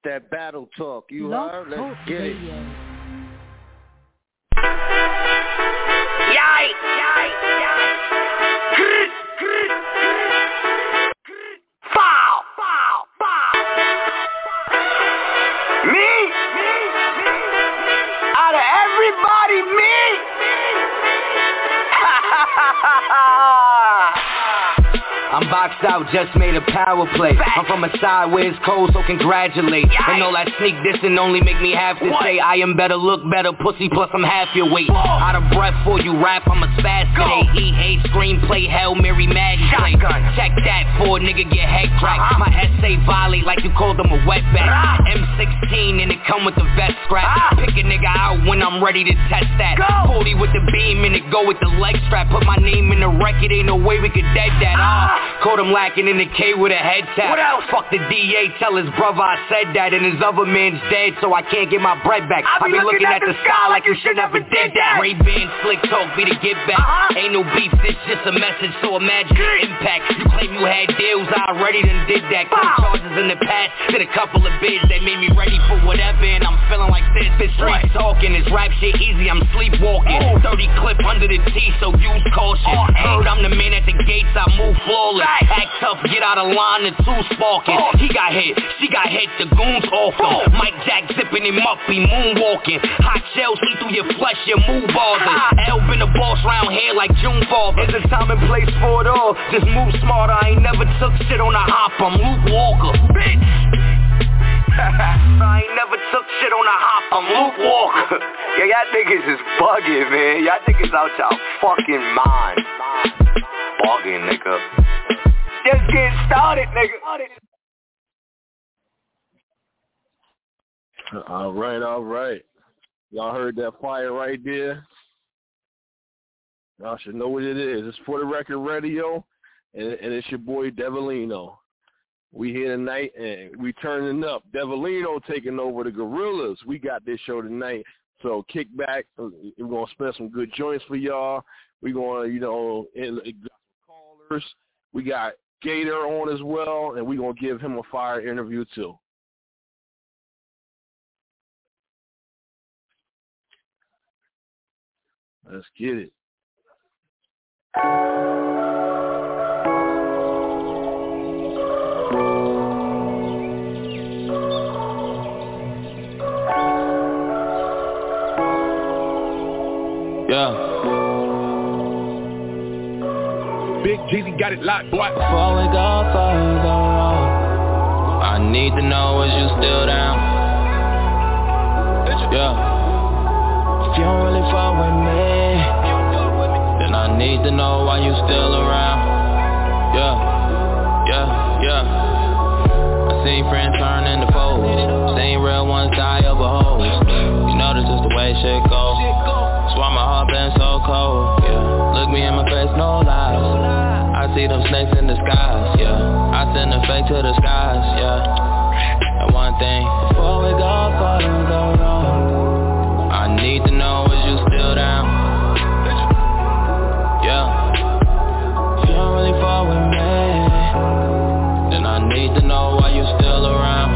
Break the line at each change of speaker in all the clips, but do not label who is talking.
that battle talk. You heard? Let's get it.
Out of everybody, me. I'm boxed out, just made a power play. I'm from a side where it's cold, so congratulate. And all that sneak dissing only make me have to say I am better, look better, pussy, plus I'm half your weight. Out of breath for you rap, I'm a spaz today. Eat, hate, screenplay, Hail Mary, Maggie play. Check that for a nigga get head cracked. My essay violate like you called them a wetback. M16 and it come with the vest scrap. Pick a nigga out when I'm ready to test that. 40 with the beam and it go with the leg strap. Put my name in the record, ain't no way we could dead that. Caught him lacking in the K with a head tap. What else? Fuck the DA, tell his brother I said that. And his other man's dead, so I can't get my bread back. I be looking at the sky like you should never did that. Ray-Ban, slick talk, be the give back. Ain't no beef, this just a message, so imagine the impact. You claim you had deals, I already done did that. Quick charges in the past, did a couple of bids that made me ready for whatever. And I'm feeling like this street talking. This rap shit easy, I'm sleepwalking. 30 clip under the T, so use caution. Heard I'm the man at the gates, I move flawless. Act tough, get out of line, the two sparking. He got hit, she got hit, the goons off him. Mike Jack zipping him up, he moonwalking. Hot shells see through your flesh, your move bothers. L been the boss round here like June Father. There's a time and place for it all, just move smarter. I ain't never took shit on a hop, I'm Luke Walker, bitch. I ain't never took shit on a hop, I'm Luke Walker. Yeah, y'all niggas is bugging, man. Y'all niggas out y'all fucking mind. Bugging, nigga. Just getting started, nigga.
All right. Y'all heard that fire right there? Y'all should know what it is. It's For the Record Radio, and it's your boy Devilino. We here tonight, and we turning up. Devilino taking over the Gorillas. We got this show tonight, so kick back. We're going to spend some good joints for y'all. We're going to, callers. We got Gator on as well, and we're going to give him a fire interview too. Let's get it.
Yeah. Big Jeezy got it locked, boy. Before we go further on, I need to know is you still down? Yeah. If you don't really fuck with me, then I need to know why you still around. Yeah. I seen friends turn into foes, seen real ones die over hoes. You know this is the way shit goes. That's why my heart been so cold. Yeah. Look me in my face, no lies. I see them snakes in disguise. Yeah. I send the fake to the skies. Yeah. And one thing before we go further on, I need to know is you still down? Yeah. If you don't really fuck with me, then I need to know why you still around.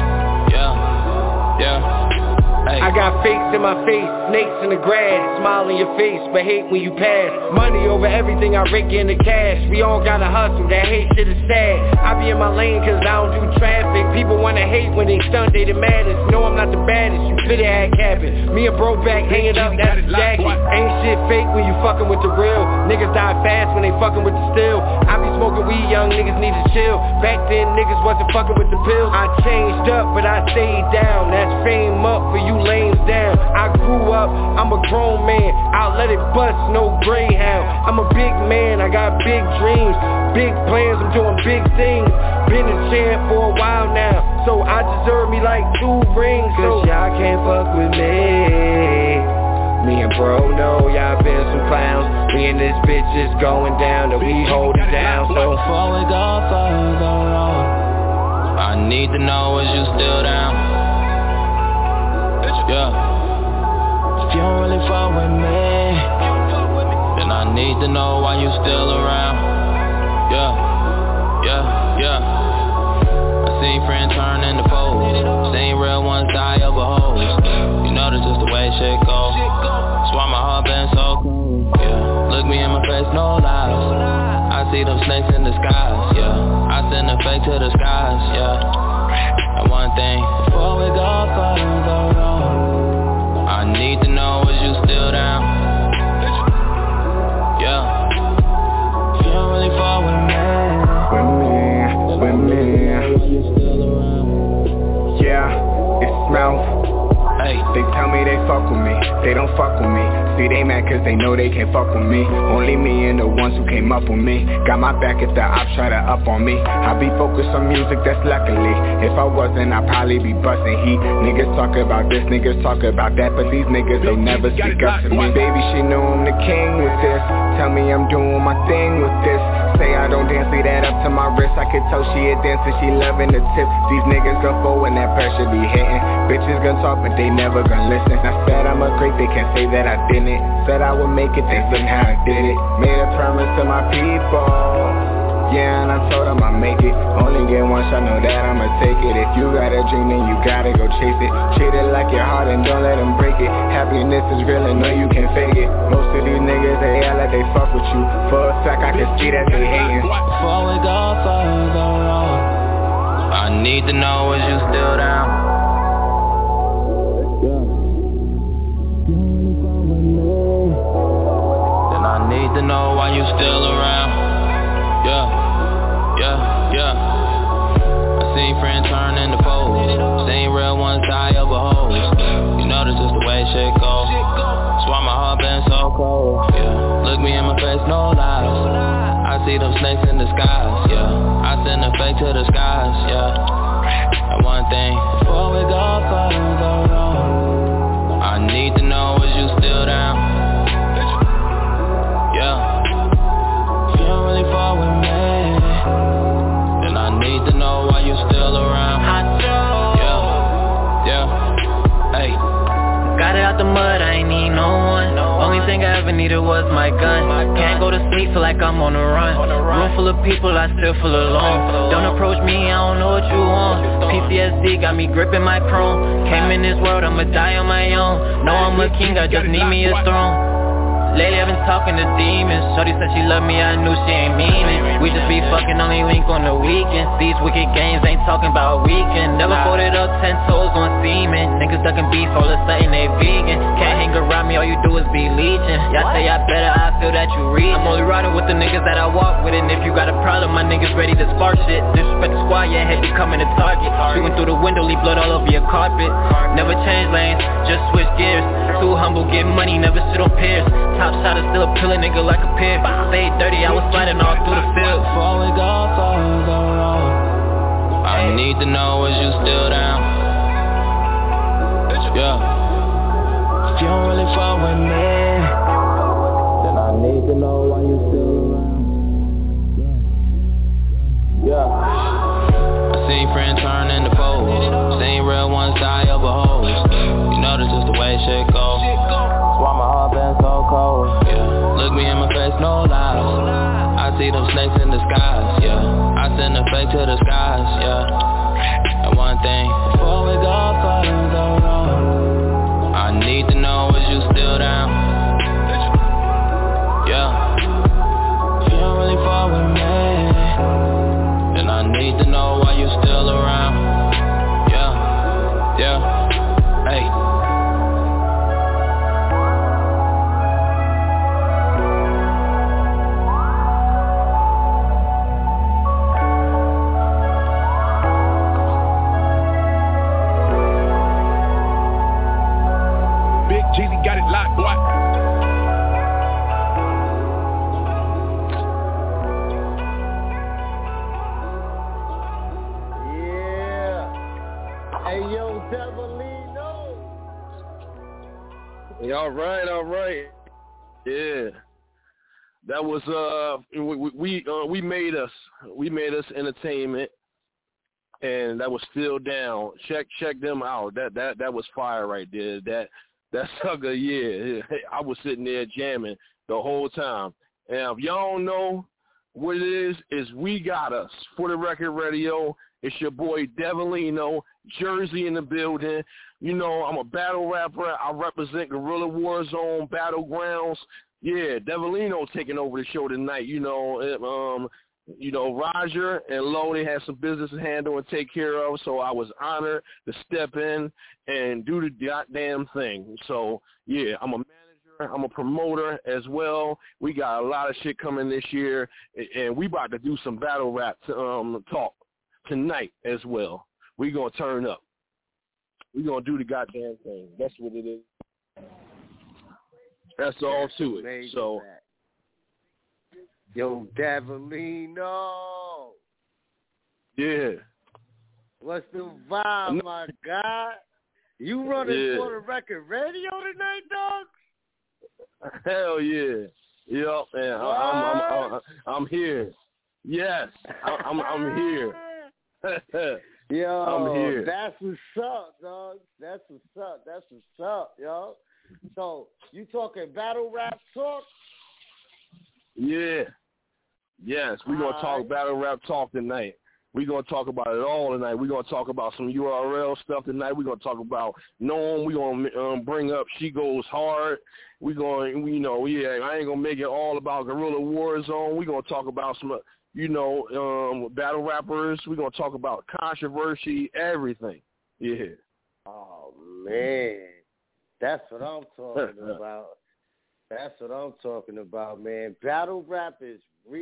Yeah.
I got fakes in my face, snakes in the grass, smile in your face, but hate when you pass. Money over everything, I rake in the cash. We all gotta hustle, that hate shit is sad. I be in my lane cause I don't do traffic. People wanna hate when they stunt, they the maddest. No, I'm not the baddest, you fit it had capping. Me and bro back hanging up, that's a jacket. Ain't shit fake when you fucking with the real. Niggas die fast when they fucking with the steel. I be smoking weed, young niggas need to chill. Back then niggas wasn't fucking with the pills. I changed up, but I stayed down. That's fame up for you lames down. I grew up, I'm a grown man. I'll let it bust, no greyhound. I'm a big man, I got big dreams, big plans, I'm doing big things. Been a champ for a while now, so I deserve me like 2 rings. Cause y'all can't fuck with me. Me and bro know y'all been some clowns. Me and this bitch is going down, and we hold it down. So
before we go further on, I need to know is you still down? Yeah. If you don't really fuck with me, then I need to know why you still around. Yeah. I seen friends turn into foes, seen skies, yeah. I send a fake to the skies, yeah. And one thing, before we go further on, I need to know, is you still down? Yeah. If you don't really fall with me.
Yeah, it's Mouth. Hey, they tell me they fuck with me, they don't fuck with me. See, they mad cause they know they can't fuck with me. Only me and the ones who came up with me. Got my back if the ops try to up on me. I be focused on music, that's luckily. If I wasn't, I'd probably be busting heat. Niggas talk about this, niggas talk about that, but these niggas don't never speak up to me. Baby, she know I'm the king with this. Tell me I'm doing my thing with this. Say I don't dance, leave that up to my wrist. I could tell she a dancer, she loving the tip. These niggas gon' fall when that pressure be hitting. Bitches gon' talk, but they never gon' listen. I said I'm a great, they can't say that I didn't. Said I would make it, they seen how I did it. Made a promise to my people. Yeah, and I told them I'd make it. Only get one shot, know that I'ma take it. If you got a dream, then you gotta go chase it. Treat it like your heart and don't let them break it. Happiness is real and no, you can't fake it. Most of these niggas, they act like they fuck with you. For a fact, I can see that they hating.
Before we go further on, I need to know, is you still down? Then I need to know why you still around. Yeah. I seen friends turn into foes. Seen real ones die over hoes. You know this is the way shit goes. That's why my heart been so cold. Yeah. Look me in my face, no lies. I see them snakes in the skies. Yeah. I send a fake to the skies. Yeah. And one thing, before we go further on, I need to know, is you still down? Yeah. If you don't really fall with me, I need to know why you still around. Yeah, hey.
Got it out the mud, I ain't need no one. Only thing I ever needed was my gun. Can't go to sleep, feel like I'm on the run. Room full of people, I still feel alone. Don't approach me, I don't know what you want. PTSD got me gripping my chrome. Came in this world, I'ma die on my own. Know I'm a king, I just need me a throne. Lately I've been talking to demons. Shorty said she love me, I knew she ain't mean it. We just be fucking, only link on the weekends. These wicked games ain't talking about weekend. Never folded up 10 toes on semen. Niggas ducking beef, all of a sudden they vegan. Can't hang around me, all you do is be leeching. Y'all say I better, I feel that you read. I'm only riding with the niggas that I walk with. And if you got a problem, my niggas ready to spark shit. Disrespect the squad, your head becoming a target. Shooting through the window, leave blood all over your carpet. Never change lanes, just switch gears. Too humble, get money, never sit on peers. Top shot is still a pill, a nigga like a peer. Stay dirty, I was sliding all through the field.
Before we go further on, I need to know, is you still down? Yeah. If you don't really fuck with me, then I need to know why you still around. Yeah. I seen friends turn into foes. Seen real ones die over hoes. You know this is the way shit goes. Why my heart been so cold, yeah. Look me in my face, no lies. I see them snakes in the skies, yeah. I send a fake to the skies, yeah. And one thing, before we go further on, I need to know, is you still down? Yeah. If you don't really fall with me, then I need to know why you still around. Yeah, hey.
All right. Yeah. That was we made us entertainment, and that was Still Down. Check them out. That was fire right there. That sucker, yeah. I was sitting there jamming the whole time. And if y'all don't know what it is We Got Us. For the Record Radio, it's your boy Devilino, Jersey in the building. You know, I'm a battle rapper. I represent Guerrilla Warzone, Battlegrounds. Yeah, Devilino taking over the show tonight. You know, you know, Roger and Loney had some business to handle and take care of, so I was honored to step in and do the goddamn thing. So, yeah, I'm a manager, I'm a promoter as well. We got a lot of shit coming this year, and we about to do some battle rap talk tonight as well. We going to turn up. We going to do the goddamn thing. That's what it is. That's all to it. So,
yo, Devilino.
Yeah.
What's the vibe, my guy? You running for the record radio tonight, dog?
Hell yeah. Yep, man. I'm here. Yes, I'm here.
Yo,
I'm here.
That's what's up, dog. That's what's up, yo. So, you talking battle rap talk?
Yeah. Yes, we're going to talk battle rap talk tonight. We're going to talk about it all tonight. We're going to talk about some URL stuff tonight. We're going to talk about Norm. We're going to bring up She Goes Hard. We're going, I ain't going to make it all about Guerrilla Warzone. We're going to talk about some, battle rappers. We're going to talk about controversy, everything. Yeah.
Oh, man. That's what I'm talking about. That's what I'm talking about, man. Battle rap is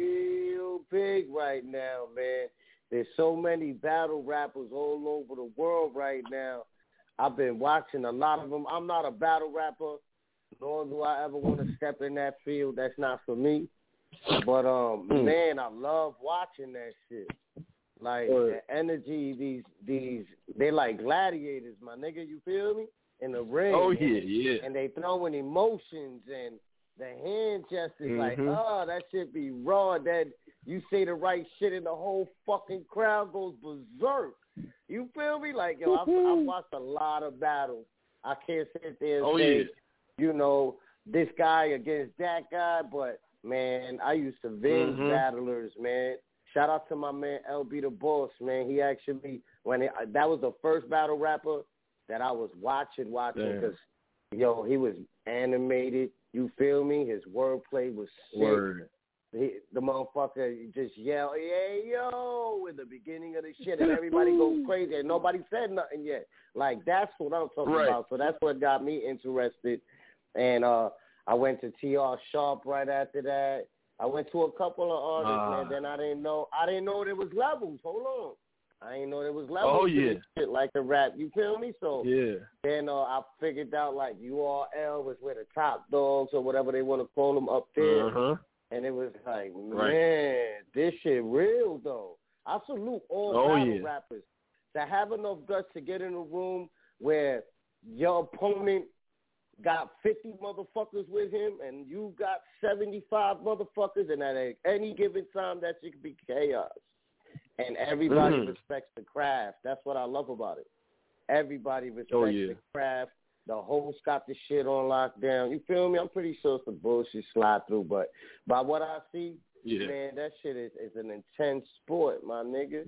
real big right now, man. There's so many battle rappers all over the world right now. I've been watching a lot of them. I'm not a battle rapper, nor do I ever want to step in that field. That's not for me. But, man, I love watching that shit. Like, the energy, they like gladiators, my nigga, you feel me? In the ring.
Oh, yeah.
And they throwing emotions, and the hand gestures like, that shit be raw. That you say the right shit and the whole fucking crowd goes berserk. You feel me? Like, yo, I've watched a lot of battles. I can't sit there and say, this guy against that guy, but, man, I used to binge battlers, man. Shout out to my man, LB the Boss, man. He actually, that was the first battle rapper that I was watching because, he was animated. You feel me? His wordplay was sick. The motherfucker just yelled, "Hey, yo," in the beginning of the shit, and everybody goes crazy, and nobody said nothing yet. Like, that's what I'm talking about. So that's what got me interested. And I went to TR Sharp right after that. I went to a couple of artists, man. Then I didn't know there was levels. Hold on. I didn't know there was levels to this shit like the rap. You feel me? So then I figured out like URL was where the top dogs or whatever they want to call them up there. And it was like, man, this shit real though. I salute all battle rappers to have enough guts to get in a room where your opponent got 50 motherfuckers with him and you got 75 motherfuckers, and at any given time that shit could be chaos. And everybody respects the craft. That's what I love about it. Everybody respects the craft. The host got the shit on lockdown. You feel me? I'm pretty sure some bullshit slide through, but by what I see, man, that shit is an intense sport, my nigga.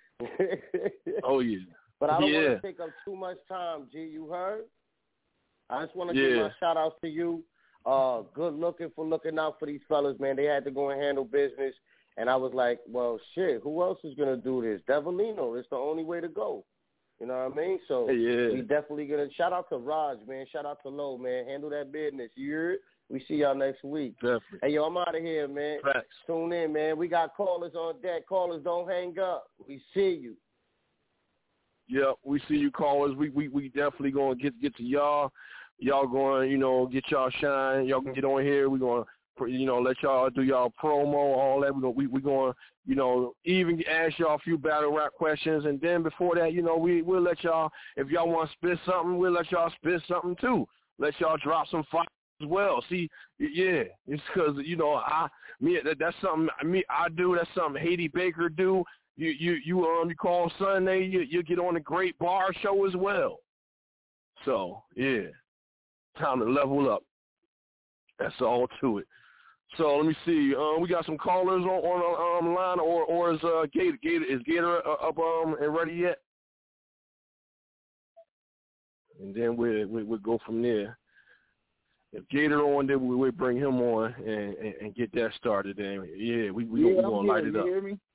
But I don't want to take up too much time, G. You heard? I just want to give my shout-outs to you. Good looking for looking out for these fellas, man. They had to go and handle business. And I was like, well, shit, who else is going to do this? Devilino. It's the only way to go. You know what I mean? So we definitely going to – shout out to Raj, man. Shout out to Lo, man. Handle that business. You heard? We see y'all next week.
Definitely.
Hey, yo, I'm out of here, man.
Facts.
Tune in, man. We got callers on deck. Callers, don't hang up. We see you.
Yeah, we see you, callers. We definitely going to get to y'all. Y'all going, get y'all shine. Y'all can get on here. We're going to, let y'all do y'all promo, all that. We're going to, even ask y'all a few battle rap questions. And then before that, we'll let y'all, if y'all want to spit something, we'll let y'all spit something too. Let y'all drop some fire as well. See, it's because, that's something I do. That's something Haiti Baker do. You call Sunday, you get on the Great Bar Show as well. So, time to level up. That's all to it. So let me see. We got some callers on the line, or is Gator up and ready yet? And then we'll go from there. if Gator on, then we would bring him on and get that started. And yeah, we gonna light it up.
You hear me?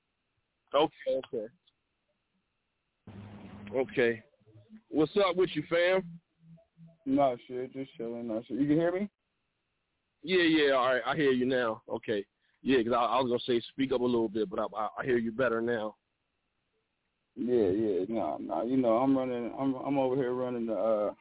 Okay. What's up with you, fam?
No shit, just chilling. No shit. You can hear me?
Yeah. All right, I hear you now. Okay. Yeah, because I was gonna say speak up a little bit, but I hear you better now.
Yeah. No. You know, I'm over here running the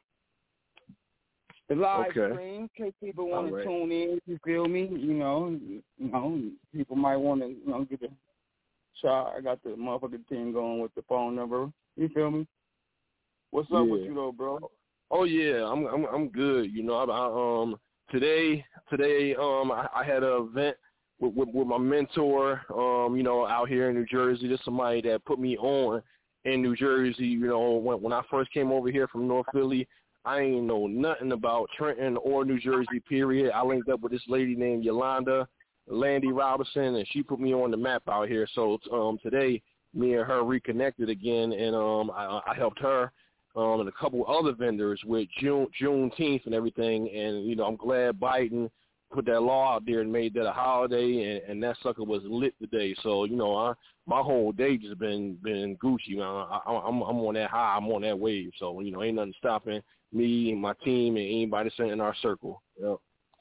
live stream in case people want to tune in. You feel me? You know, people might want to, get a shot. I got the motherfucking team going with the phone number. You feel me? What's up with you though, bro?
Oh yeah, I'm good. You know, today I had an event with my mentor. You know, out here in New Jersey. There's somebody that put me on in New Jersey. You know, when I first came over here from North Philly, I ain't know nothing about Trenton or New Jersey, period. I linked up with this lady named Yolanda Landy Robinson, and she put me on the map out here. So today, me and her reconnected again, and I helped her and a couple other vendors with Juneteenth and everything. And, you know, I'm glad Biden put that law out there and made that a holiday, and that sucker was lit today. So, you know, my whole day just been Gucci, man. I'm on that high. I'm on that wave. So, you know, ain't nothing stopping me and my team and anybody sitting in our circle. Yep.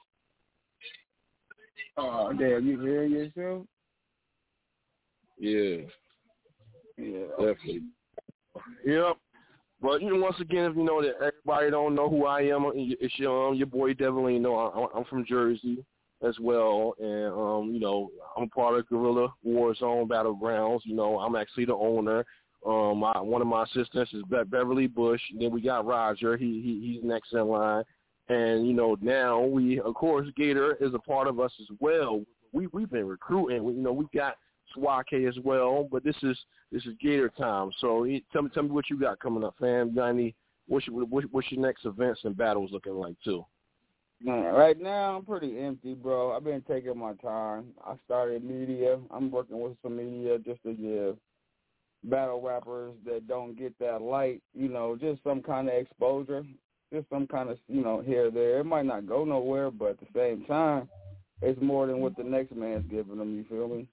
Oh, damn, you hear yourself?
Yeah, definitely. Yep. But, you know, once again, if you know that everybody don't know who I am, it's your boy Devilino. I'm from Jersey as well, and, you know, I'm part of Guerrilla Warzone Battlegrounds. You know, I'm actually the owner. One of my assistants is Beverly Bush. And then we got Roger. He's next in line. And, you know, now of course, Gator is a part of us as well. We've been recruiting. You know, we got Swake as well, but this is Gator time. So tell me what you got coming up, fam. You got any? What's your next events and battles looking like too?
Right now, I'm pretty empty, bro. I've been taking my time. I started media. I'm working with some media just to give battle rappers that don't get that light, you know, just some kind of exposure, just some kind of, you know, here or there. It might not go nowhere, but at the same time, it's more than what the next man's giving them. You feel me?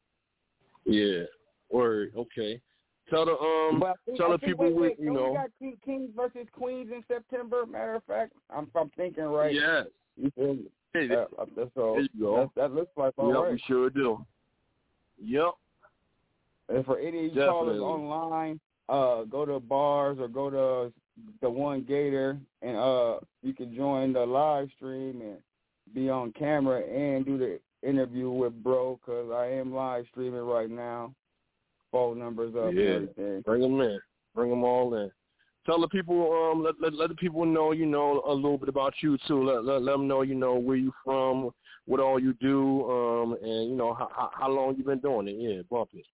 Yeah. Word. Okay. Tell the people
wait,
you know.
We got Kings versus Queens in September. Matter of fact, I'm thinking right.
Yes.
You feel me?
There you go.
That looks like all right.
We sure do. Yep.
And for any of you callers online, go to bars or go to the One Gator, and you can join the live stream and be on camera and do the interview with bro, because I am live streaming right now. Phone numbers up and everything.
Bring them in. Bring them all in. Tell the people, let the people know, you know, a little bit about you too. Let them know, you know, where you from, what all you do, and you know how long you been doing it. Yeah, bump it.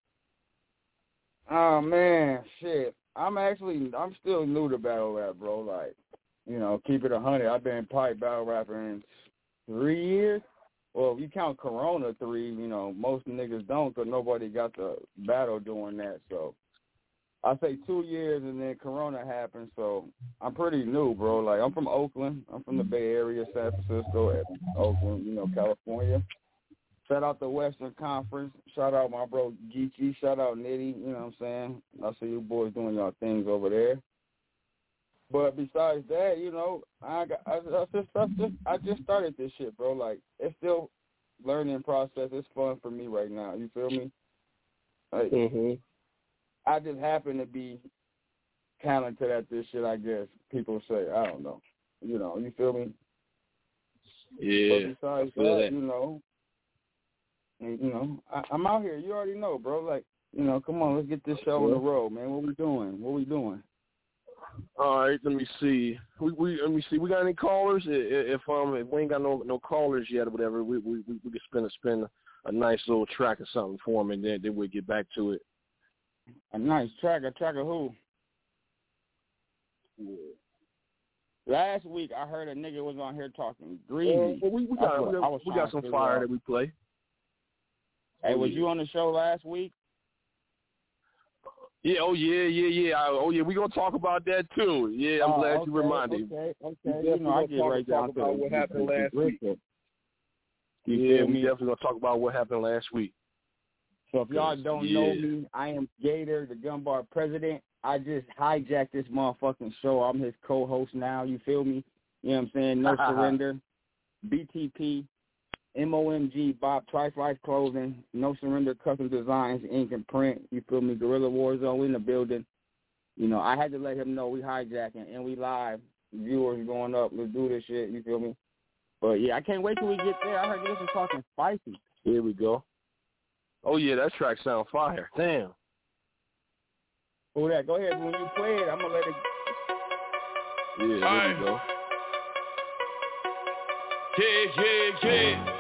Oh man, shit. I'm still new to battle rap, bro. Like, you know, keep it 100. I've been pipe battle rapping 3 years. Well, if you count Corona 3, you know, most niggas don't, because nobody got the battle doing that. So I say 2 years, and then Corona happened. So I'm pretty new, bro. Like, I'm from Oakland. I'm from the Bay Area, San Francisco, Oakland, you know, California. Shout out the Western Conference. Shout out my bro Geechee. Shout out Nitty. You know what I'm saying? I see you boys doing y'all things over there. But besides that, you know, I just started this shit, bro. Like, it's still learning process. It's fun for me right now. You feel me? Like, I just happen to be talented at this shit, I guess people say. I don't know. You know, you feel me?
Yeah.
But besides that, you know, I'm out here. You already know, bro. Like, you know, come on, let's get this show on the road, man. What we doing?
All right, let me see. Let me see. We got any callers? If we ain't got no callers yet or whatever, we could spin a nice little track or something for them, and then we'll get back to it.
A nice track. A track of who? Yeah. Last week I heard a nigga was on here talking greasy.
Well, we got some fire that we play.
Hey, was you on the show last week?
Yeah, we're going to talk about that, too. Yeah, I'm glad you reminded me.
Okay. You know, I get right down to
what happened last week. Yeah, we definitely going to talk about what happened last week.
So if y'all don't know me, I am Gator, the Gun Bar president. I just hijacked this motherfucking show. I'm his co-host now. You feel me? You know what I'm saying? No Surrender, BTP, MOMG, Bob, Trice Life Clothing, No Surrender, Custom Designs, Ink and Print. You feel me? Guerrilla Warzone in the building. You know, I had to let him know we hijacking and we live. Viewers going up. Let's do this shit. You feel me? But, yeah, I can't wait till we get there. I heard this is fucking spicy.
Here we go. Oh, yeah, that track sound fire. Damn.
Oh, that. Go ahead. When you play it, I'm going to let it.
Yeah, there we go.
Yeah.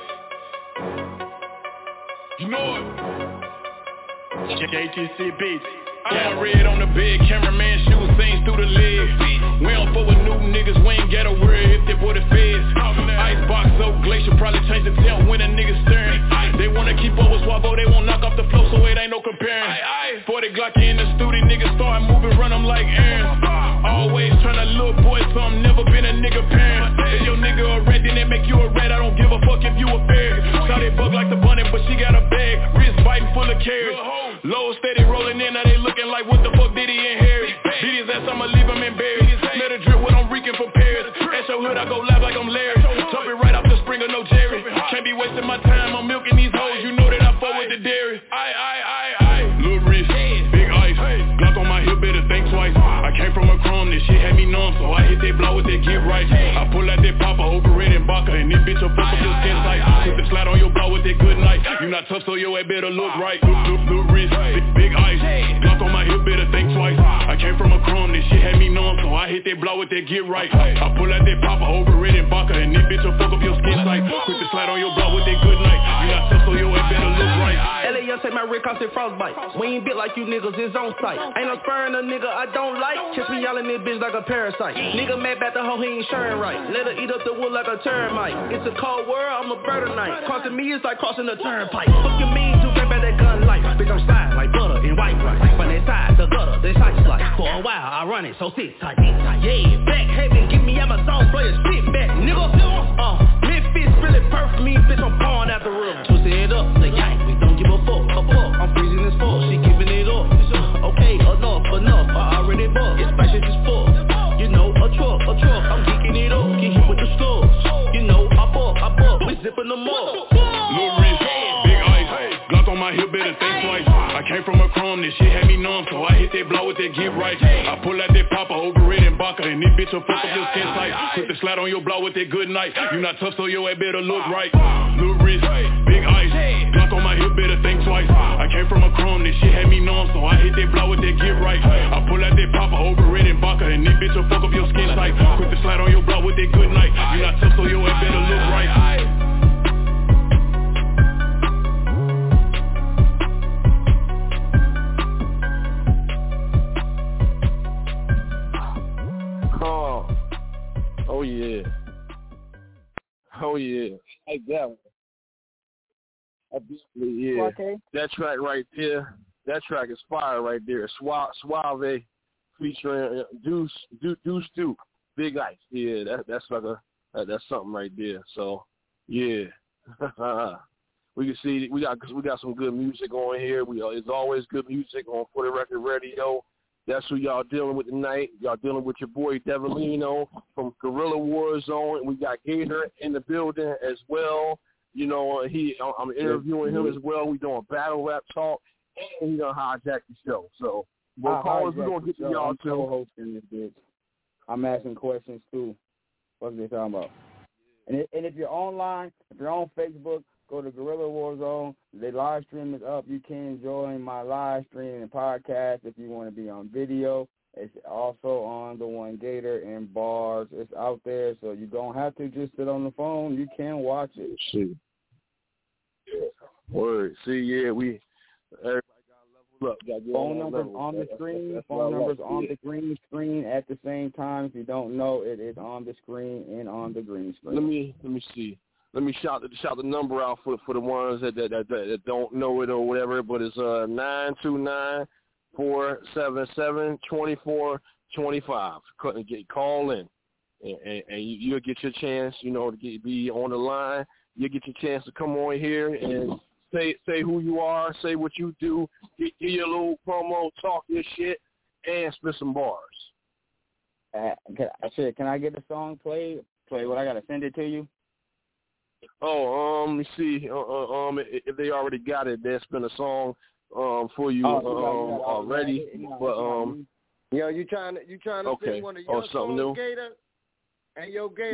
You know it. JTC Beats. Got red on the bed, cameraman shooting scenes through the lid. We don't fuck with new niggas, we ain't got a word if they boy the feds. Icebox up, glacier probably change the temp when a nigga staring. They wanna keep up with Swavo, they won't knock off the flow, so it ain't no comparing. 40 Glock in the studio, niggas start moving, run them like errands. Always tryna look boy, so I'm never been a nigga parent. If your nigga a rat, then they make you a rat, I don't give a fuck if you a bear. Saw they bug like the bunny, but she got a bag, wrist biting full of carrots. Low steady rolling in, now they looking like what the fuck did he inherit? Beat his ass, I'ma leave him embarrassed. Let it drip when I'm reeking for Paris. At your hood, I go live like I'm Larry. Jumping right off the Springer, no Jerry. Can't be wasting my time, I'm milking these hoes. You know that I fuck with the dairy. Lil' wrist, big ice. Glock on my hip, better think twice. I came from a chrome, this shit had me numb, so I hit that blow with that get right. I pull out that popper, overrated and Baca, and this bitch will fuck up your skin tight. Put the slide on your blow with that good night. You not tough, so your ass better look right. Lil' wrist, big ice. Glock on my hip, better think twice. I came from a chrome, this shit had me numb, so I hit that blow with that get right. I pull out that popper, overrated and Baca, and this bitch will fuck up your skin tight. Put the slide on your blow with that good night. You not tough, so your ass better look right.
LAS take my rig off that frostbite. We ain't built like you niggas, it's on site. Ain't no spurring a nigga I don't like. Catch me yelling this bitch like a parasite. Nigga mad about the hoe, he ain't sharing right. Let her eat up the wood like a termite. It's a cold world, I'm a bird tonight. Crossing me is like crossing a turnpike. Fuck you mean to grab at that gun light. Bitch, I'm sliding like butter in white rice. From that side to gutter, they slice like. For a while I run it, so sit tight. Yeah, back heavy, give me Amazon, play a shit back, nigga. Memphis really perf me, bitch, I'm pouring out the room. Twisting it up, the yank, we don't give a fuck. I'm freezing this full, she giving it up. Okay, enough, I already bought. It's spacious as fuck. You know, a truck, I'm geeking it up. Get hit with the slugs. You know, I bought, we zipping them up.
Lil' wrist, big ice. Glock on my hip, better think twice. I came from a chrome, this shit had me numb, so I hit that blow with that get right. I pull out that popper, overrated and Baca, and this bitch will fuck up your skin tight. Put the slide on your blow with that good night. You not tough, so your ass better look right. Lil' wrist, big ice. Glock on my hip, better think twice. I came from a chrome, this shit had me numb, so I hit that blow with that get right. I pull out that popper, overrated and Baca, and this bitch will fuck up your skin tight. Put the slide on your blow with that good night. You not tough, so your ass better look right.
Oh yeah. I like that one. Yeah.
Okay.
That track right there, that track is fire right there. Suave featuring Deuce Duke, Big Ice. Yeah, that's like that's something right there. So yeah. We can see we got some good music on here. It's always good music on For the Record Radio. That's who y'all dealing with tonight. Y'all dealing with your boy Devilino from Guerrilla Warzone. We got Gator in the building as well. You know, I'm interviewing him as well. We doing battle rap talk, and he's gonna hijack the show. So, callers, we're gonna get to y'all too.
Co-hosting this bitch. I'm asking questions too. What's they talking about? And if you're online, if you're on Facebook, go to Guerrilla Warzone. The live stream is up. You can join my live stream and podcast if you want to be on video. It's also on the One Gator and bars. It's out there, so you don't have to just sit on the phone. You can watch it.
See. Word. See, yeah, everybody got to level up.
Phone numbers on the screen. Phone numbers on the green screen at the same time. If you don't know, it is on the screen and on the green screen.
Let me see. Let me shout the number out for the ones that don't know it or whatever. But it's 929 477-2425. Call in, and you'll get your chance, to be on the line. You'll get your chance to come on here and say who you are, say what you do, get your little promo, talk your shit, and spit some bars.
Can I get the song played? Play what I gotta send it to you?
Oh, let me see. If they already got it, there's been a song for you already. But
yo, you trying to sing one of your songs,
new?
Gator? And yo, Gator,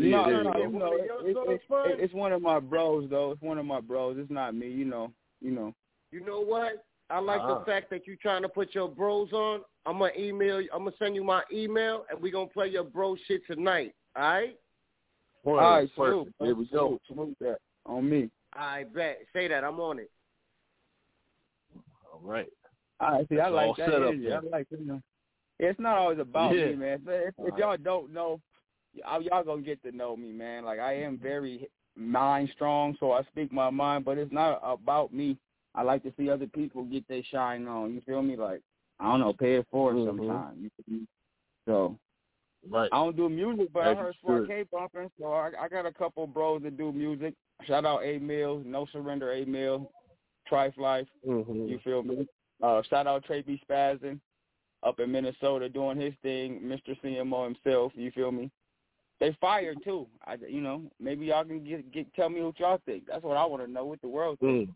it's one of my bros though. It's one of my bros. It's not me. You know.
You know what? I like the fact that you trying to put your bros on. I'm gonna send you my email, and we gonna play your bro shit tonight. All right?
All right,
salute. Here we go.
Salute that on me.
I bet. Say that. I'm on it.
All right.
All right. See, I like that energy. I like it. It's not always about me, man. If y'all don't know, y'all gonna get to know me, man. Like, I am very mind strong, so I speak my mind, but it's not about me. I like to see other people get their shine on. You feel me? Like, I don't know, pay it forward sometimes. You feel me? So,
right.
I don't do music, but I heard Swat bumping, so I got a couple bros that do music. Shout out A Mills, No Surrender A Mill, Trife Life. You feel me? Shout out Trey B. Spazzin up in Minnesota doing his thing, Mr. CMO himself. You feel me? They fired too. Maybe y'all can tell me what y'all think. That's what I want to know. What the world thinks.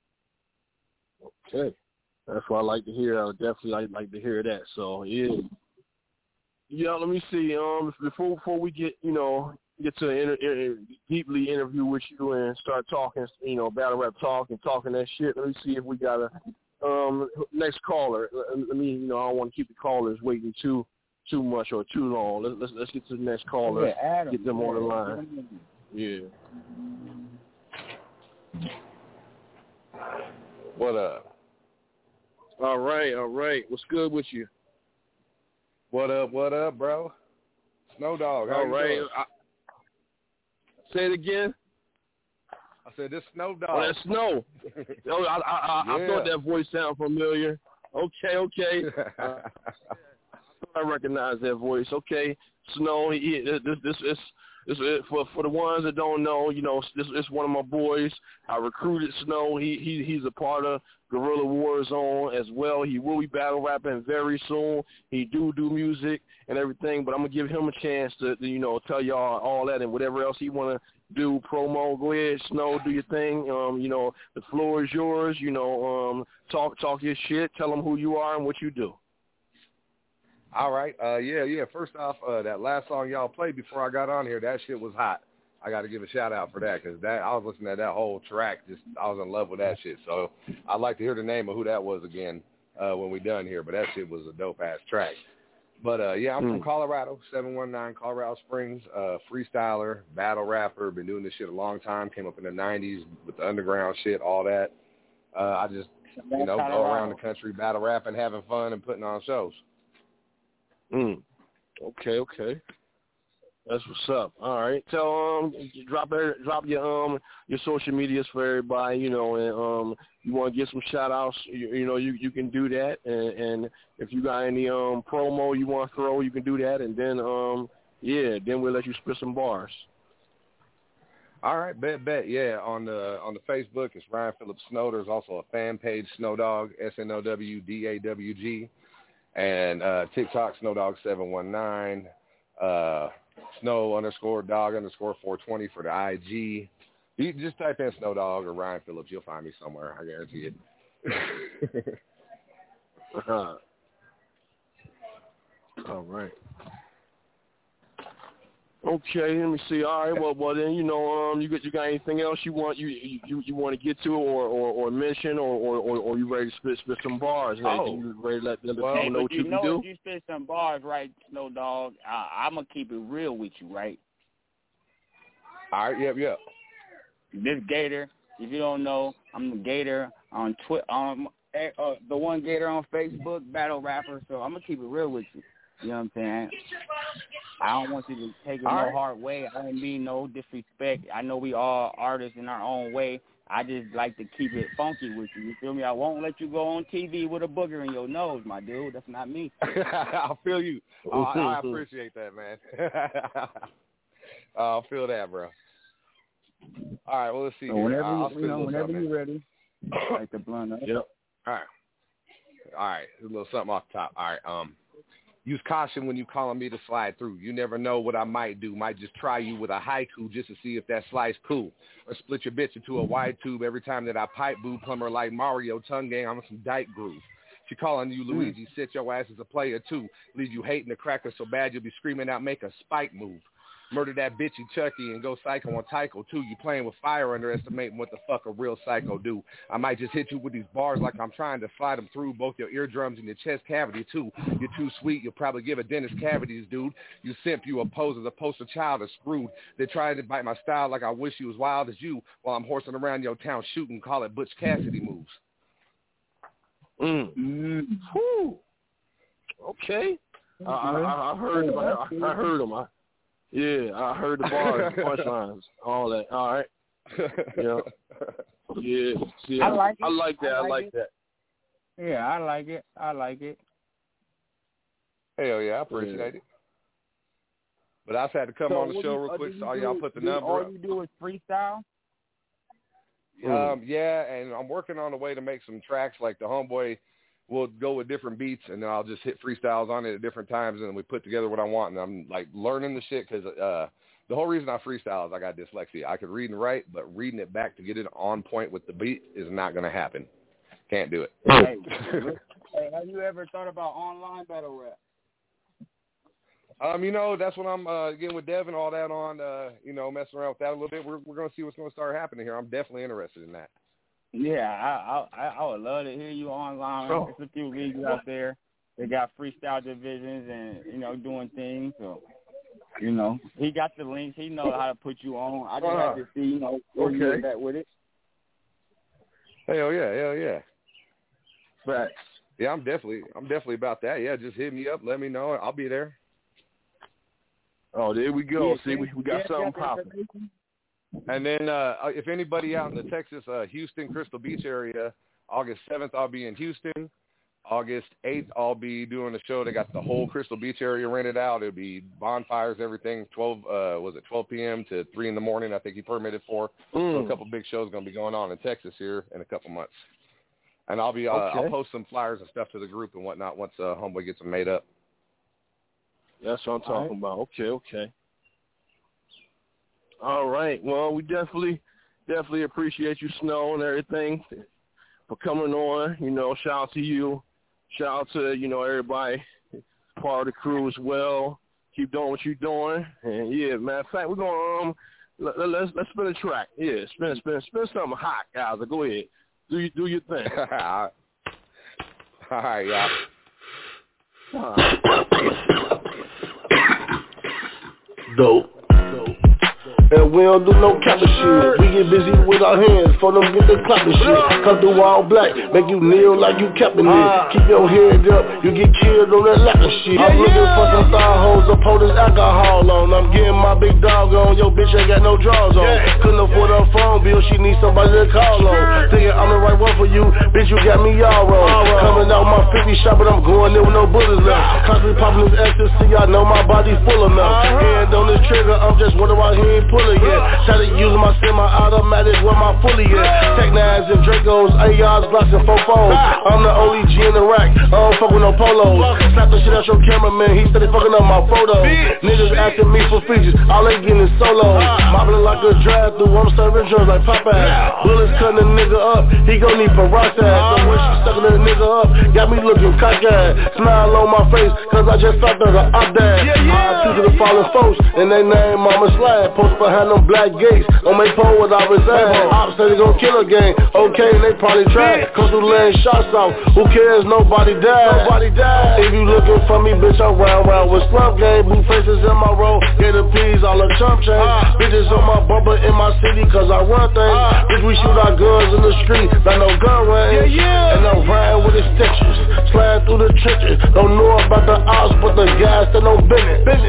Okay, that's what I like to hear. I would definitely like to hear that. So yeah. Let me see. Before we get to deeply interview with you and start talking, battle rap talk and talking that shit. Let me see if we got a next caller. Let me, I don't want to keep the callers waiting too much or too long. Let's get to the next caller.
Yeah, Adam,
get them on the line. Yeah.
What up?
All right. What's good with you?
What up, bro? Snow Dog.
All right. Say it again.
I said this Snow Dog.
Oh, that's Snow. I thought that voice sounded familiar. Okay. I recognize that voice. Okay, Snow. This for the ones that don't know, this is one of my boys. I recruited Snow. He's a part of Guerrilla Warzone as well. He will be battle rapping very soon. He do music and everything, but I'm gonna give him a chance to tell y'all all that and whatever else he wanna do. Promo. Go ahead, Snow. Do your thing. The floor is yours. Talk your shit. Tell them who you are and what you do.
All right. Yeah. First off, that last song y'all played before I got on here, that shit was hot. I got to give a shout out for that because I was listening to that whole track. I was in love with that shit. So I'd like to hear the name of who that was again when we done here. But that shit was a dope ass track. But I'm from Colorado, 719 Colorado Springs. Freestyler, battle rapper. Been doing this shit a long time. Came up in the 90s with the underground shit, all that. I just go around the country battle rapping, having fun, and putting on shows.
Okay. That's what's up. All right. Tell drop your social medias for everybody, and you want to get some shout outs, you can do that. And if you got any promo you want to throw, you can do that, and then then we'll let you spit some bars.
All right, bet. Yeah, on the Facebook it's Ryan Phillips Snow. There's also a fan page, Snow Dog, SNOWDAWG. And TikTok, SnowDog719, Snow_Dog_420 for the IG. You just type in Snow Dog or Ryan Phillips, you'll find me somewhere. I guarantee it.
All right. Okay, let me see. All right, well then you got anything else you want to get to or mention or you ready to spit some bars? You ready to let them know what you can do?
If you spit some bars, right, Snow Dog, I'm gonna keep it real with you, right?
All right, yep.
This Gator, if you don't know, I'm the Gator on Twitter, the one Gator on Facebook, battle rapper. So I'm gonna keep it real with you. You know what I'm saying? I don't want you to take it no hard way. I don't mean no disrespect. I know we all artists in our own way. I just like to keep it funky with you. You feel me? I won't let you go on TV with a booger in your nose, my dude. That's not me.
I feel you. I appreciate that, man. I feel that, bro. All right, well, let's see.
So whenever you're ready, like the blunt up.
Yep. All right. A little something off the top. All right. Use caution when you calling me to slide through. You never know what I might do. Might just try you with a haiku just to see if that slice cool. Or split your bitch into a wide tube every time that I pipe boo plumber like Mario. Tongue gang, I'm on some dyke groove. She calling you Luigi. Sit your ass as a player too. Leave you hating the cracker so bad you'll be screaming out, make a spike move. Murder that bitchy Chucky and go psycho on Tycho too. You playing with fire, underestimating what the fuck a real psycho do. I might just hit you with these bars like I'm trying to slide them through both your eardrums and your chest cavity too. You're too sweet, you'll probably give a dentist cavities, dude. You simp, you a poser, the poster child is screwed. They're trying to bite my style like I wish you was wild as you while I'm horsing around your town shooting, call it Butch Cassidy moves.
Okay. I heard them. I heard the bars, punchlines, all that. All right. Yeah. See, I like that.
Yeah, I like it.
Hell yeah, I appreciate it. But I just had to come on the show real quick, so y'all put the number
all
up.
All you do is freestyle?
Yeah, and I'm working on a way to make some tracks like the homeboy. We'll go with different beats, and then I'll just hit freestyles on it at different times, and then we put together what I want. And I'm, like, learning the shit because the whole reason I freestyle is I got dyslexia. I could read and write, but reading it back to get it on point with the beat is not going to happen. Can't do it.
Hey, have you ever thought about online battle rap?
That's what I'm getting with Devin, all that on, messing around with that a little bit. We're going to see what's going to start happening here. I'm definitely interested in that.
Yeah, I would love to hear you online. There's a few leagues out there. They got freestyle divisions and, doing things. So, he got the links. He knows how to put you on. I just have to see, where you're at with it.
Hell yeah.
Facts.
Yeah, I'm definitely about that. Yeah, just hit me up. Let me know. I'll be there.
Oh, there we go. See, we got something popping.
And then if anybody out in the Texas, Houston, Crystal Beach area, August 7th, I'll be in Houston. August 8th, I'll be doing a show. They got the whole Crystal Beach area rented out. It'll be bonfires, everything, 12 p.m. to 3 in the morning, I think he permitted for. So a couple big shows going to be going on in Texas here in a couple months. And I'll be I'll post some flyers and stuff to the group and whatnot once Homeboy gets them made up.
That's what I'm talking about. Okay. All right. Well, we definitely appreciate you, Snow, and everything for coming on. Shout out to you. Shout out to, everybody part of the crew as well. Keep doing what you're doing. And, yeah, matter of fact, we're going to let's spin a track. Yeah, spin something hot, guys. Go ahead. Do your thing.
All right, y'all.
Dope. And we don't do no capping shit. We get busy with our hands for them get the clapping shit. Come through all black, make you kneel like you capping it. Keep your head up, you get killed on that lapping shit. I'm looking for some thigh hoes to pour this alcohol on. I'm getting my big dog on, your bitch ain't got no drawers on. Couldn't afford a phone bill, she needs somebody to call on. Thinking I'm the right one for you, bitch, you got me all wrong. Coming out my 50 shot, but I'm going there with no bullets left. Constantly popping this ecstasy, I know my body full enough. Hand on this trigger, I'm just wondering why he ain't pulling yet. Try to use my semi-automatic with my fully yet. Tech 9s and Dracos, ARs, Glocks and 4-4s. I'm the only G in the rack, I don't fuck with no polos. Slap the shit out your cameraman, he steady fucking up my photos. Niggas asking me for features, all they getting is solos. Mobbling like a drive-through, I'm serving drugs like Popeye. Bullets cutting a nigga up, he gon' need peroxide. The way she sucking a nigga up, got me looking cockeyed. Smile on my face, cause I just thought that I'm dead. I to the fallen folks, and they name Mama Slab. Post behind them black gates, on my pole where I reside. Ops say they gon' kill a gang, okay, and they probably try. Come through laying shots off, who cares, nobody died. If you looking for me, bitch, I'm round with slump game. Blue faces in my road, get the peas, all the chump chains. Bitches on my bumper in my city, cause I run things. Bitch, we shoot our guns in the street, like no gun range. And I'm riding with extensions, sliding through the trenches. Don't know about the ops, but the guys that know business. They don't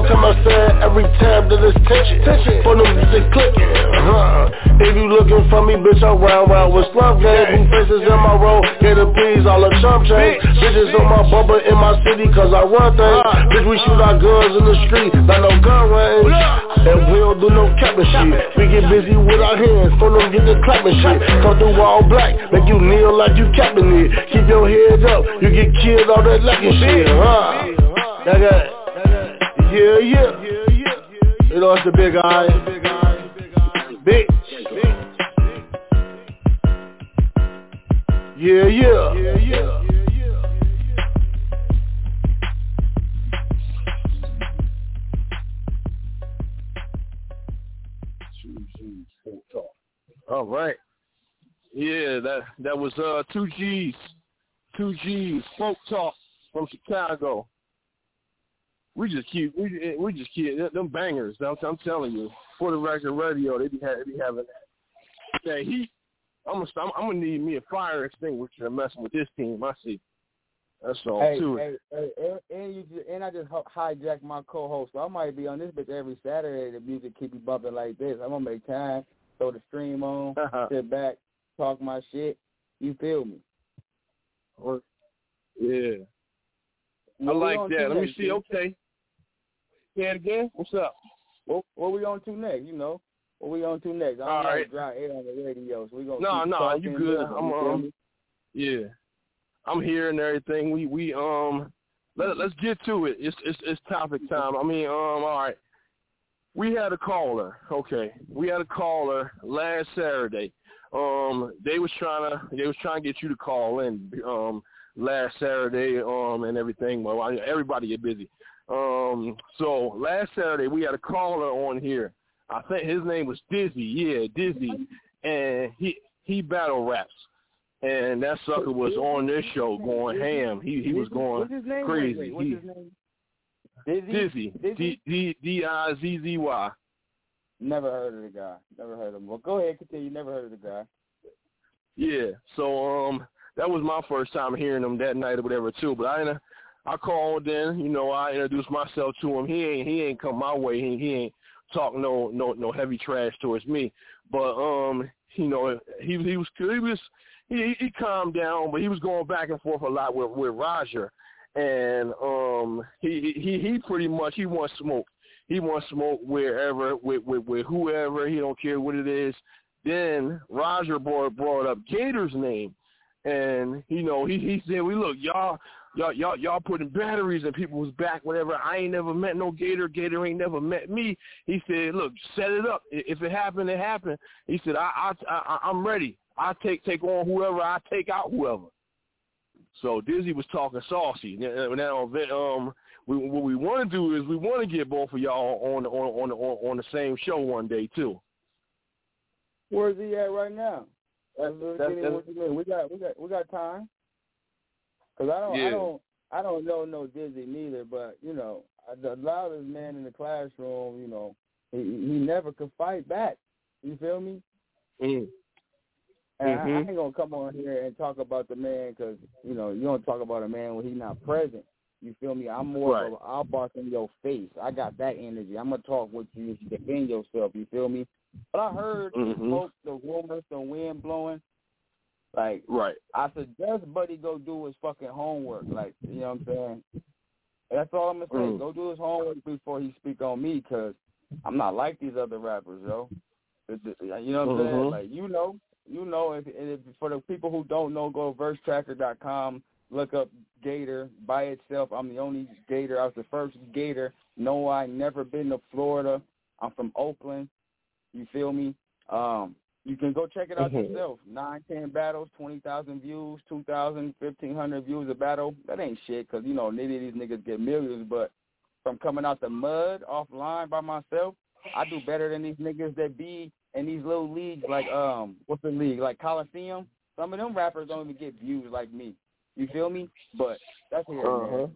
time I said, every time that it's tension. For them music clicking. If you looking for me, bitch, I'm round with slump gang. Blue faces in my road, get a please, all the chump change. Bitches on my bumper in my city, cause I run things. Bitch, we shoot our guns in the street, not no gun range. And we don't do no capping shit. We get busy with our hands, for them get the clapping shit. Come through all black, make you kneel like you capping it. Keep your head up, you get killed all that lacking shit. Yeah. You know it's the big eye. Big. Yeah.
All right. Yeah, that was 2 G's. 2 G's folk talk from Chicago. We just keep them bangers. I'm telling you, For the Record Radio, they be having that heat. I'm gonna need me a fire extinguisher to mess with this team. I see. That's all too.
And I just hijacked my co-host, so I might be on this bitch every Saturday. The music keep you bumping like this. I'm gonna make time, throw the stream on, sit back, talk my shit. You feel me?
Yeah. I like that. Let me see. Okay. Say it again. What's up?
What we on to next? You know, what we on to next? I'm
all right.
Dry air on the radio, so we gonna
No, you good? Yeah. I'm here and everything. We let's get to it. It's topic time. I mean, all right. We had a caller. Okay. We had a caller last Saturday. They was trying to get you to call in last Saturday and everything. Well, everybody get busy. So last Saturday we had a caller on here. I think his name was Dizzy. Yeah, Dizzy, and he battle raps. And that sucker was on this show going ham. He was going crazy.
What's his name?
Dizzy. D-I-Z-Z-Y.
Never heard of the guy. Never heard of him. Well, go ahead, continue. Never heard of the guy.
Yeah. So that was my first time hearing him that night or whatever too. But I called in. You know, I introduced myself to him. He ain't come my way. He ain't talk no heavy trash towards me. But you know, he calmed down, but he was going back and forth a lot with Roger, and he pretty much he wants smoke. He wants smoke wherever with whoever. He don't care what it is. Then Roger brought up Gator's name, and you know he said, "We look y'all putting batteries in people's back, whatever. I ain't never met no Gator. Gator ain't never met me." He said, "Look, set it up. If it happened, it happened." He said, "I'm ready. I take on whoever. I take out whoever." So Dizzy was talking saucy. Now, what we want to do is we want to get both of y'all on the same show one day too.
Where's he at right now? We got time. Cause I don't know no Dizzy neither, but you know, the loudest man in the classroom, you know, he never could fight back. You feel me?
Mm.
And I ain't gonna come on here and talk about the man, cause you know you don't talk about a man when he's not present. You feel me? I'm more of I'll bark in your face. I got that energy. I'm gonna talk with you to defend yourself. You feel me? But I heard the smoke, the rumors, the wind blowing. Like, I suggest Buddy go do his fucking homework. Like, you know what I'm saying? That's all I'm gonna say. Go do his homework before he speak on me, cause I'm not like these other rappers, yo. You know what I'm saying? Like, you know. If for the people who don't know, go to versetracker.com, look up Gator by itself. I'm the only Gator. I was the first Gator. No, I never been to Florida. I'm from Oakland. You feel me? You can go check it out yourself. 9-10 battles, 20,000 views, 2,000, 1,500 views a battle. That ain't shit, because, you know, neither of these niggas get millions. But from coming out the mud offline by myself, I do better than these niggas that be in these little leagues like, what's the league? Like Coliseum. Some of them rappers don't even get views like me. You feel me? But that's here and there.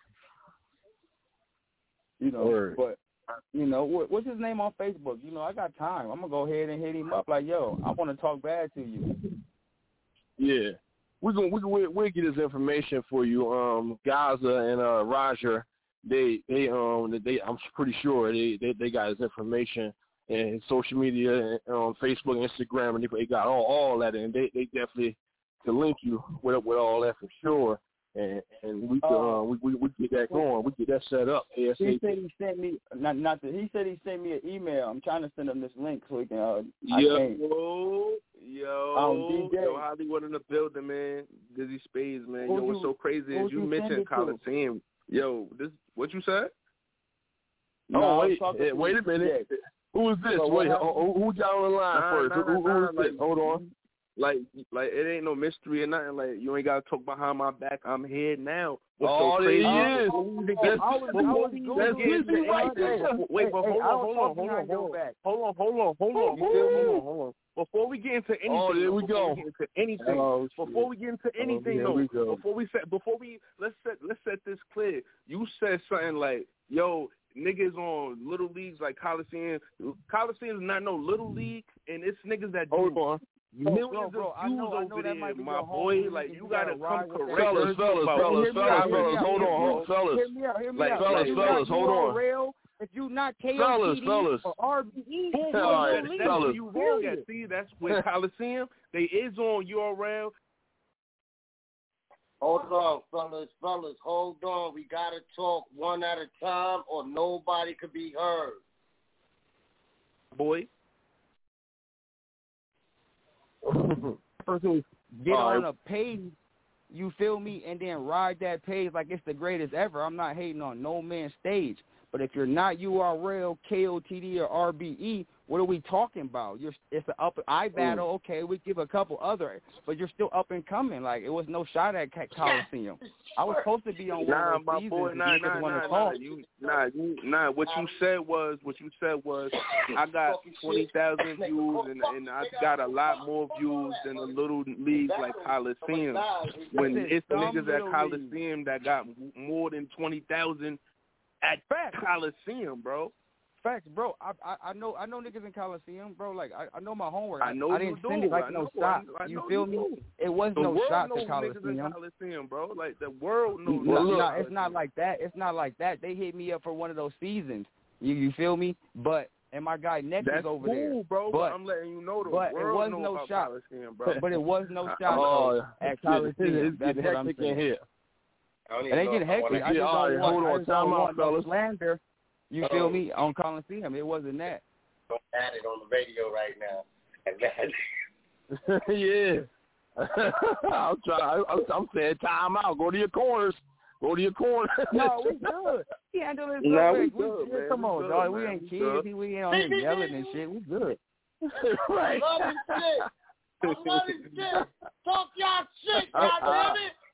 You know, but, you know, what's his name on Facebook? You know, I got time. I'm going to go ahead and hit him up like, yo, I want to talk bad to you.
Yeah. We'll get his information for you. Gaza and Roger, I'm pretty sure they got his information and his social media and on Facebook, Instagram, and they got all that, and they definitely can link you with all that for sure. And we get that going. We get that set up. ASAP.
He said he sent me he said he sent me an email. I'm trying to send him this link so he can.
Yo, Hollywood in the building, man. Dizzy Spades, man. Yo, what's so crazy is you mentioned Coliseum. Yo, this what you said?
Wait a minute. Who is this? Who got on the line first? Who is this? Hold on.
Like it ain't no mystery or nothing. Like you ain't gotta talk behind my back. I'm here now.
What's so crazy is
wait, but hold on. Before we get into anything, let's set this clear. You said something like, yo, niggas on little leagues like Coliseum. Coliseum is not no little league, and it's niggas that do millions of views over there, my boy. Like, you gotta come correct.
Fellas, hold on. Fellas, hold on.
If you not KOTD or RBE,
you will get. See, that's with Coliseum. They is on URL.
Hold on, fellas, hold on. We gotta talk one at a time, or nobody could be heard.
Boy.
Person get on a page, you feel me, and then ride that page like it's the greatest ever. I'm not hating on no man's stage. But if you're not URL, KOTD, or RBE, what are we talking about? It's an up battle. Okay, we give a couple other, but you're still up and coming. Like, it was no shot at Coliseum. I was supposed to be on one of those seasons.
What you said was, I got 20,000 views, and I got a lot more views than a little league like Coliseum. When it's niggas at Coliseum that got more than 20,000 at Coliseum, bro.
Facts, bro. I know niggas in Coliseum, bro. Like, I know my homework. I didn't
do.
send it like no shot. You feel me? It was no shot to
Coliseum, bro. Like, the world knows.
No, it's not like that. It's not like that. They hit me up for one of those seasons. You feel me? And my guy Next is over there.
Bro. But I'm letting you know the world
it was
knows
no
about
shot.
Coliseum, bro.
But it was no shot at Coliseum. That's what I'm saying. It ain't getting hectic. I just don't want no slander. You feel me? On Coliseum, it wasn't that.
Don't add it on the radio right now.
Yeah. I'm saying time out. Go to your corners.
No, we good. He handled his stuff.
Man.
Come on, dog. We ain't kids. We ain't on here yelling and shit. We good.
Right.
I love his shit. Talk y'all shit, goddammit.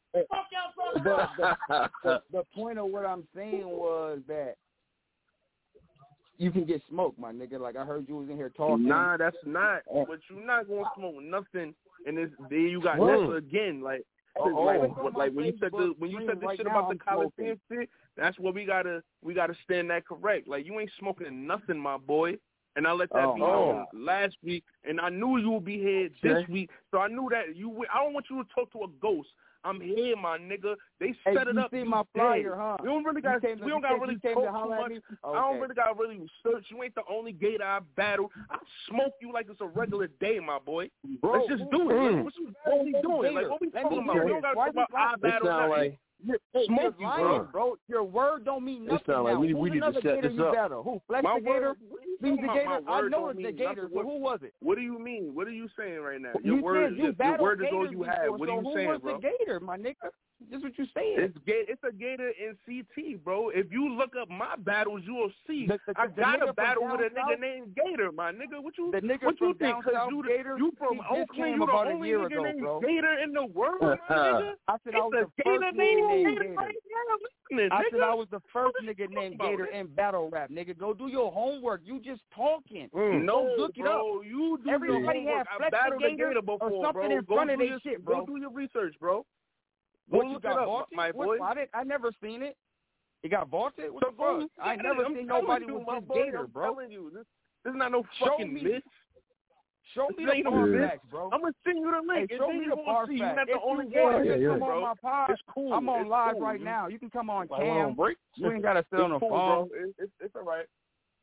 The point of what I'm saying was that you can get smoked, my nigga. Like, I heard you was in here talking.
Nah, that's not. But you're not gonna smoke nothing. And there you got Nessa again. Like when you said the shit about the Coliseum shit, that's what we gotta stand that correct. Like, you ain't smoking nothing, my boy. And I let that be known last week, and I knew you would be here this week, so I knew that I don't want you to talk to a ghost. I'm here, my nigga. They set it up.
You see my flyer, huh?
We don't really got really talk too much.
Okay.
I don't really got really research. You ain't the only gator I battle. I smoke you like it's a regular day, my boy. Let's just do it. What you doing? Like, what we talking about? We don't got to talk about I battle.
Smoke you, bro. Your word don't mean nothing now.
Like we need to set this up.
Who? Flex the Gator? Leave the Gator? I know it's the Gator, so who was it?
What do you mean? What are you saying right now?
Your word is
all you have. What are you saying, bro?
Who was the Gator, my nigga? That's what you're saying.
It's a Gator in CT, bro. If you look up my battles, you will see I got a battle with a nigga named Gator, my nigga. What you think? Because you from Oakland, you the only nigga named Gator in the world, my nigga.
I said I was the first nigga named Gator. I said I was the first nigga named Gator in battle rap, nigga. Go do your homework. You just talking.
No,
look it
bro.
up.
You do
Everybody has Flex the Gator
before,
or something
bro.
in front of their shit, bro.
Go do your research, bro.
What you got vaulted?
My boy?
I never seen it. It got vaulted? What the fuck? I never seen nobody with this Gator, bro.
I'm telling you, this is not no fucking myth.
Show me the bar facts, bro.
I'm gonna send you the link.
Hey, show me the bar facts.
You're not the only
one.
Come
on my pod.
It's cool.
I'm on live
cool.
right now. You can come on
like,
cam. You ain't gotta sit on the
cool,
phone.
Bro. It's all right.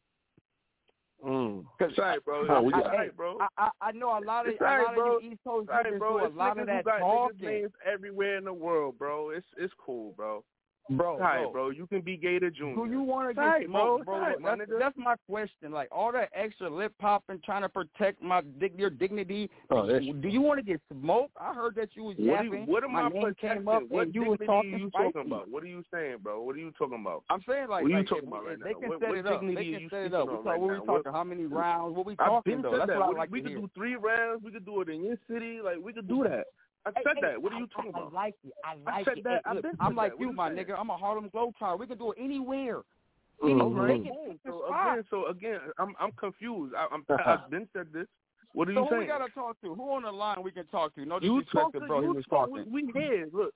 Sorry,
bro.
I know a lot of you East Coast niggas
bro.
do a lot of that
talking. Names everywhere in the world, bro. It's cool, bro. Bro, you can be Gator Jr.
Do you want to get smoked, bro? That's my question. Like, all that extra lip popping, trying to protect your dignity. Do you want to get smoked? I heard that you was yapping.
What am I
came up
what
and you was talking
you talking about? What are you saying, bro? What are you talking about?
I'm saying, like,
what are you talking about right
they
now?
can set it up. They can set it up. What we talking? How many rounds? What we talking, though? That's what I like to hear.
We could do 3 rounds. We could do it in your city. Like, we could do that. I said that. What are you talking about?
I like it. I
said that.
I'm like you, my nigga. I'm a Harlem Globetrotter. We can do it anywhere.
So again, I'm confused. I've been said this. What are you saying?
So who we gotta talk to? Who on the line we can talk to? No disrespect to bro. He was talking.
We here. Look,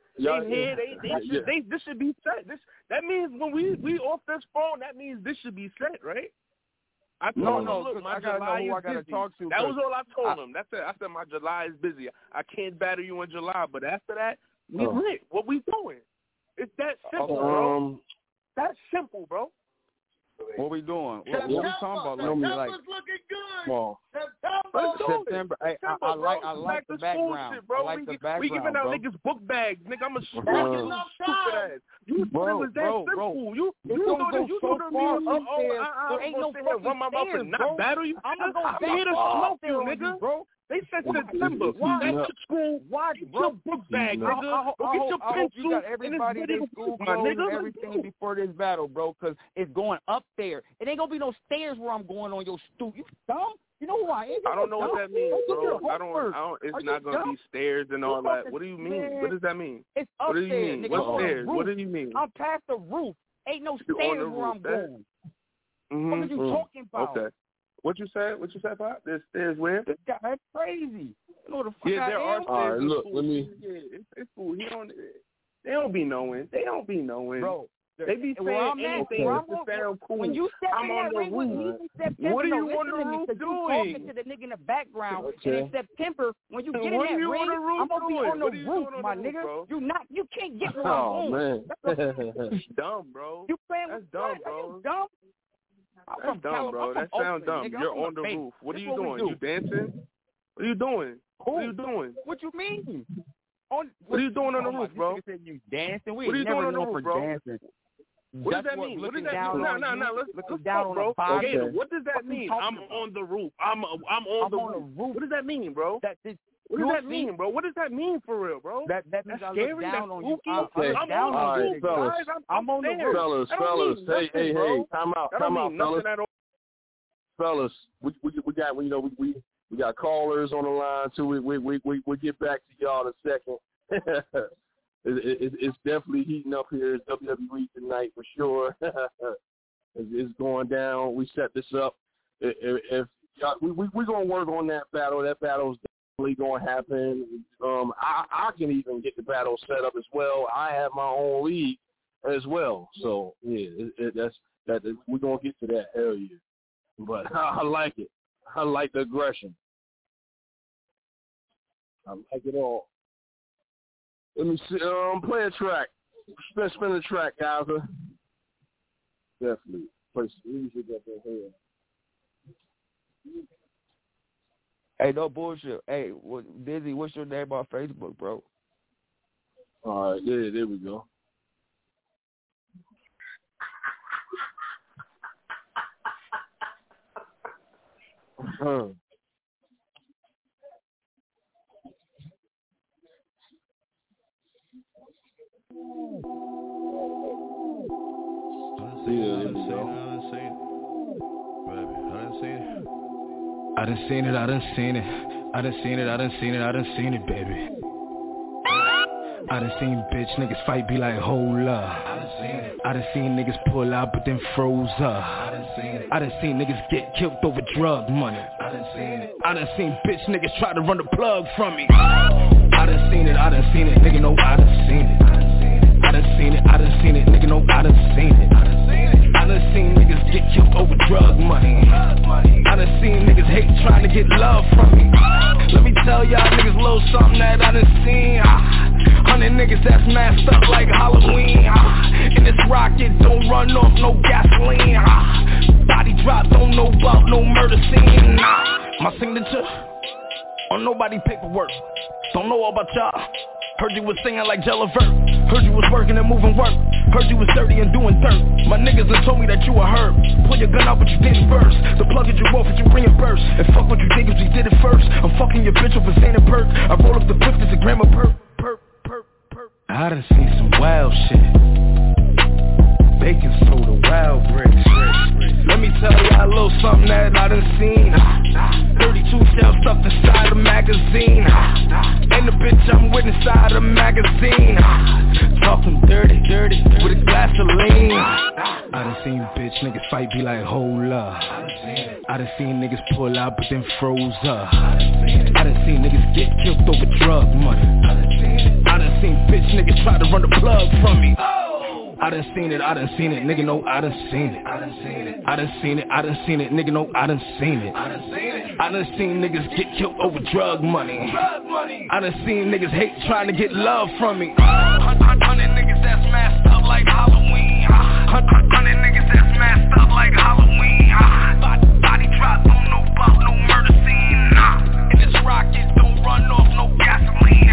this should be set. That means when we off this phone, that means this should be set, right? I told him, look, my July is busy. That was all I told him. That's it. I said my July is busy. I can't battle you in July, but after that, we lit. What we doing? It's that simple, bro. That's simple, bro.
What we doing? What we talking about?
September's looking good.
September. Hey, I like the background.
Shit, bro.
I like the background,
we giving out niggas book bags, nigga. I'm a stupid ass. You thought it was that simple. You thought it was
ain't no fucking
run my mouth and not battle you. I'm here to smoke you, nigga, bro. They said September. That's school. Get your book bag, nigga. Go get your pencil.
You got everybody in their school clothes and everything before this battle, bro, because it's going up there. It ain't gonna be no stairs where I'm going on your stoop. You dumb? You know who I am?
I don't know what that means, bro. I don't. It's not gonna be stairs and all that. What do you mean? What does that mean?
It's up
there. What do you mean? What stairs? What do you mean?
I'm past the roof. Ain't no stairs where I'm going. What are you talking about?
Okay. What you said, Pop? There's stairs where?
That's crazy. You know what the fuck
there are stairs.
All right, look, let me.
It's cool. They don't be knowing.
Bro.
They be saying anything just to sound cool.
When you step
I'm
in
on
that
the
ring with me in September,
what are you on the roof doing?
You talking to the nigga in the background, and in September, when you get in that ring, I'm gonna be on the roof, my nigga. You can't get where I'm going.
That's
dumb, bro.
You playing
That's
with
dumb, bro.
Dumb?
That's dumb, bro. That sounds dumb. You're on the roof. What are you doing? You dancing? What are you doing? What are you doing?
What you mean?
What are you doing on the roof, bro?
You dancing?
What are you doing on the roof, bro? What does that mean? What does that mean? No. Let's talk, bro. Gator, what does that mean? I'm on the roof. I'm on the roof. What does that mean, bro? What does that mean, bro? What does that mean for real, bro?
That's scary. That's spooky.
I'm on the roof, guys. I'm on the roof.
Fellas. Hey, time out, fellas. Fellas, we got, we got callers on the line too. We get back to y'all in a second. It's definitely heating up here. It's WWE tonight for sure. It's going down. We set this up. If we're gonna work on that battle. That battle's definitely gonna happen. I can even get the battle set up as well. I have my own league as well. So yeah, we're gonna get to that. Hell yeah. But I like it. I like the aggression. I like it all. Let me see. Play a track. Spin a track, guys. Definitely. Play some music up in here.
Hey, no bullshit. Hey, Dizzy, what's your name on Facebook, bro?
All right, there we go.
I done seen it, baby. I done seen bitch niggas fight, be like, hold up. I done seen niggas pull out, but then froze up. I done seen niggas get killed over drug money. I done seen bitch niggas try to run the plug from me. I done seen it, nigga know I done seen it. I done seen it, nigga know I done seen it. I done seen niggas get killed over drug money. I done seen niggas hate trying to get love from me. Let me tell y'all niggas a little something that I done seen. 100 niggas that's masked up like Halloween. And this rocket don't run off no gasoline. Body drop, don't know about no murder scene. My signature on nobody paperwork. Don't know all about y'all. Heard you was singing like Jellavert. Heard you was working and moving work. Heard you was dirty and doing dirt. My niggas done told me that you a herb. Pull your gun out but you didn't burst. The plug is you off but you reimburse. And fuck what you niggas, we did it first. I'm fucking your bitch with a Xanax perk. I roll up the whip, it's a gram of perk. I done seen some wild shit. Baking soda, wild bricks. Let me tell y'all a little something that I done seen. 32 shells stuffed inside a magazine. And the bitch I'm with inside a magazine. Talking dirty, with a glass of lean. I done seen bitch niggas fight be like, hold up. I done seen niggas pull out but then froze up. I done seen niggas get killed over drug money. I done seen bitch niggas try to run the plug from me. I done seen it, nigga, no, I done seen it. I done seen it, nigga, no, I done seen it. I done seen niggas get killed over drug money. I done seen niggas hate trying to get love from me. 100 niggas that's masked up like Halloween. 100 niggas that's masked up like Halloween. Body drop, don't know about no murder scene. And this rocket don't run off no gasoline.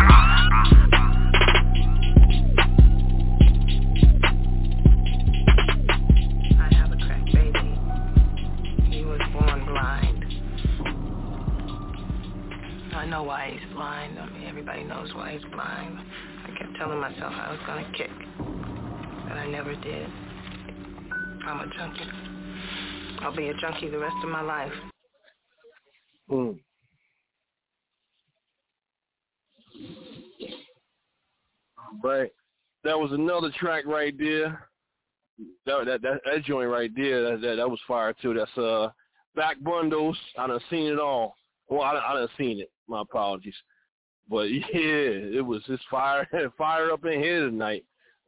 I know why he's blind. I mean, everybody knows why he's blind. I kept telling myself I was gonna kick, but I never did. I'm a junkie. I'll be a junkie the rest of my life.
Right. That was another track right there. That joint right there, that was fire too. That's Back Bundles. I done seen it all. Well, I done seen it. My apologies. But yeah, it was just fire up in here tonight.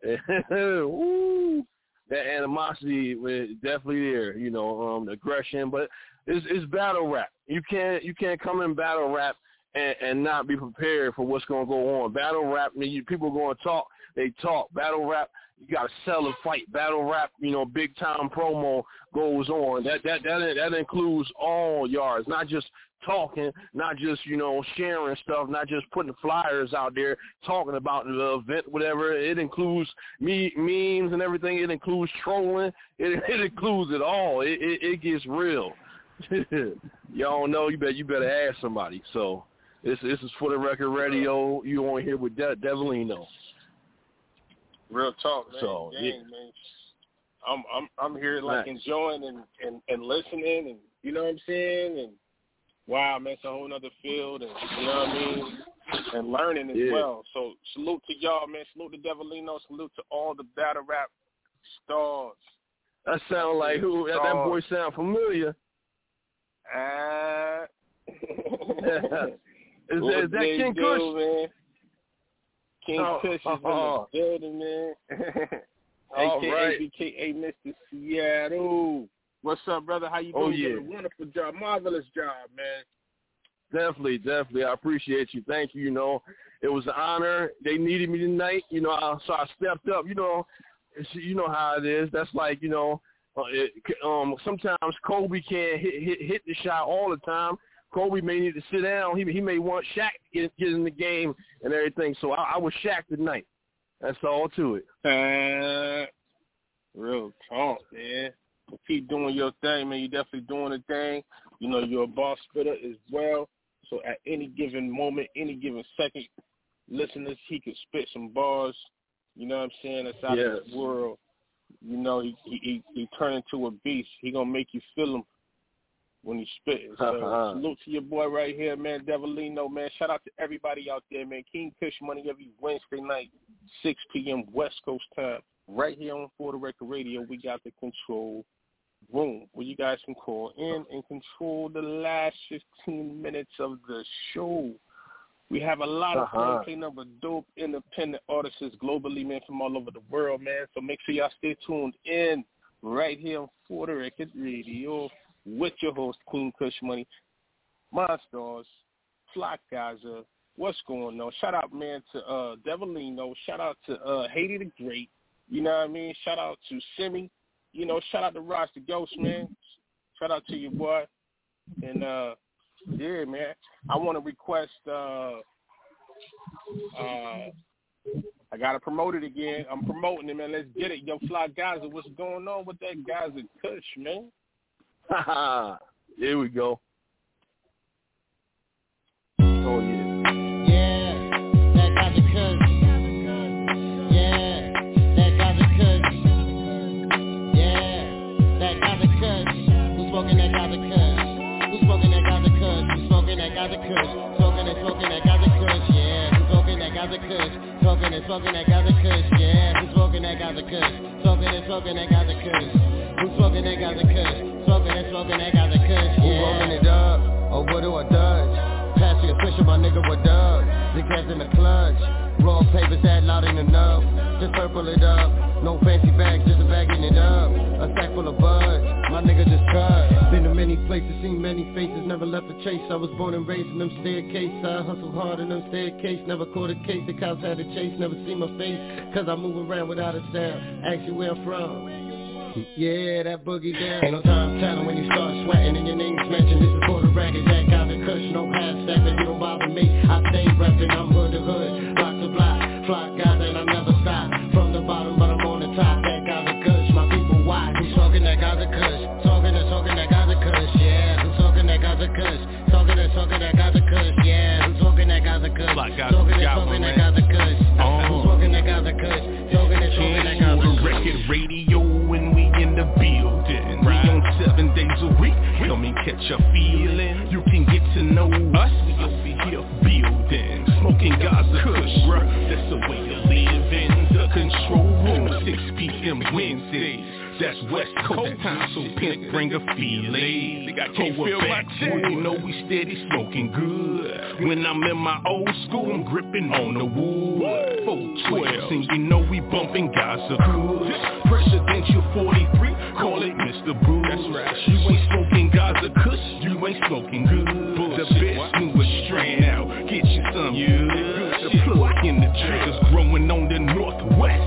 Woo. That animosity was definitely there, you know, aggression, but it's battle rap. You can't come in battle rap and not be prepared for what's gonna go on. Battle rap, people gonna talk, they talk. Battle rap, you gotta sell and fight. Battle rap, you know, big time promo goes on. That includes all yards, not just talking, not just, you know, sharing stuff, not just putting flyers out there talking about the event, whatever. It includes memes and everything. It includes trolling. It includes it all. It gets real. Y'all know, you better ask somebody. So this is For the Record Radio. You on here with Devilino.
Real talk, man.
So
man. I'm here like enjoying and listening, and you know what I'm saying, and wow, man, it's a whole nother field, and you know what I mean, and learning as well. So salute to y'all, man. Salute to Devilino. Salute to all the battle rap stars.
That sound like who? That boy sound familiar. Is that King Kush?
Man? King Kush is in the building, man. AKA Mr. Seattle. What's up, brother? How you doing?
Oh, yeah.
Wonderful job. Marvelous job, man.
Definitely. I appreciate you. Thank you. You know, it was an honor. They needed me tonight. You know, so I stepped up. You know how it is. That's like, you know, sometimes Kobe can't hit the shot all the time. Kobe may need to sit down. He may want Shaq to get in the game and everything. So I was Shaq tonight. That's all to it.
Real talk, man. Keep doing your thing, man. You're definitely doing the thing. You know, you're a boss spitter as well. So at any given moment, any given second, listeners, he could spit some bars. You know what I'm saying? That's out of this world. You know, he turn into a beast. He gonna make you feel him when he spitting. So salute to your boy right here, man, Devilino, man. Shout out to everybody out there, man. King Kush Money every Wednesday night, 6 p.m. West Coast time. Right here on For the Record Radio, we got the control room where you guys can call in and control the last 15 minutes of the show. We have a lot of play number dope independent artists globally, man, from all over the world, man. So make sure y'all stay tuned in right here on For the Record Radio with your host, Queen Kush Money, Monstars, Fly Gaza. What's going on? Shout out, man, to Devilino. Shout out to Haiti the Great. You know what I mean? Shout out to Simi. You know, shout out to Ross the Ghost, man. Shout out to your boy. And, yeah, man, I want to request, I got to promote it again. I'm promoting it, man. Let's get it. Yo, Fly Gaza, what's going on with that Gaza Kush, man?
Here we go. Oh, yeah.
Smoking that Gaza Kush. Who's smoking that Gaza Kush? Who's smoking that Gaza Kush? Smoking that Gaza Kush, yeah. Who's smoking that Gaza Kush? Smoking that Gaza Kush, yeah. Who's smoking that Gaza Kush? Smoking that Gaza Kush. Who's smoking that Gaza Kush? Smoking that Gaza Kush, yeah. Who rolling it up? Oh, what do I dodge? Passing a push my nigga with dub. Big hands in the clutch. Raw papers that loud in enough. Just purple it up. No fancy bags, just a bagging it up. A sack full of buds. My nigga just cut. Been to many places, seen many faces, never left a chase. I was born and raised in them staircases. I hustled hard in them staircases, never caught a case. The cops had to chase, never see my face. Cause I move around without a sound. Ask you where I'm from. Yeah, that boogie down. Ain't no time telling when you start sweating and your name's mentioned. This is for the record, that Gaza Kush, no half stepping. You don't bother me, I stay reppin'. I'm hood to hood, block to block, Fly Gaza and I never stop. From the bottom, but I'm on the top. That Gaza Kush, my people why? Who's talking that Gaza Kush? Talking that Gaza Kush, yeah. Who's talking that Gaza Kush? Talking that Gaza Kush, yeah. Who's talking that Gaza Kush? Talking that Gaza Kush. Who's talking that Gaza Kush? Talking that Gaza Kush.
Record radio when we in the building. We on 7 days a week. We don't mean catch a feeling. You can get to know us. We over here building. Smoking Gaza Kush. That's the way to live in the control room. 6 p.m. Wednesdays. That's West Coast time, so Pimp bring a feeling. I can't feel my chest. You know we steady smoking good. When I'm in my old school, I'm gripping on the wood. 412, and you know we bumping Gaza Kush. Presidential 43, call it Mr. Bruce. That's right. You ain't smoking Gaza Kush, you ain't smoking good. The best newest strand out, get you some good. The plug in the triggers growing on the northwest.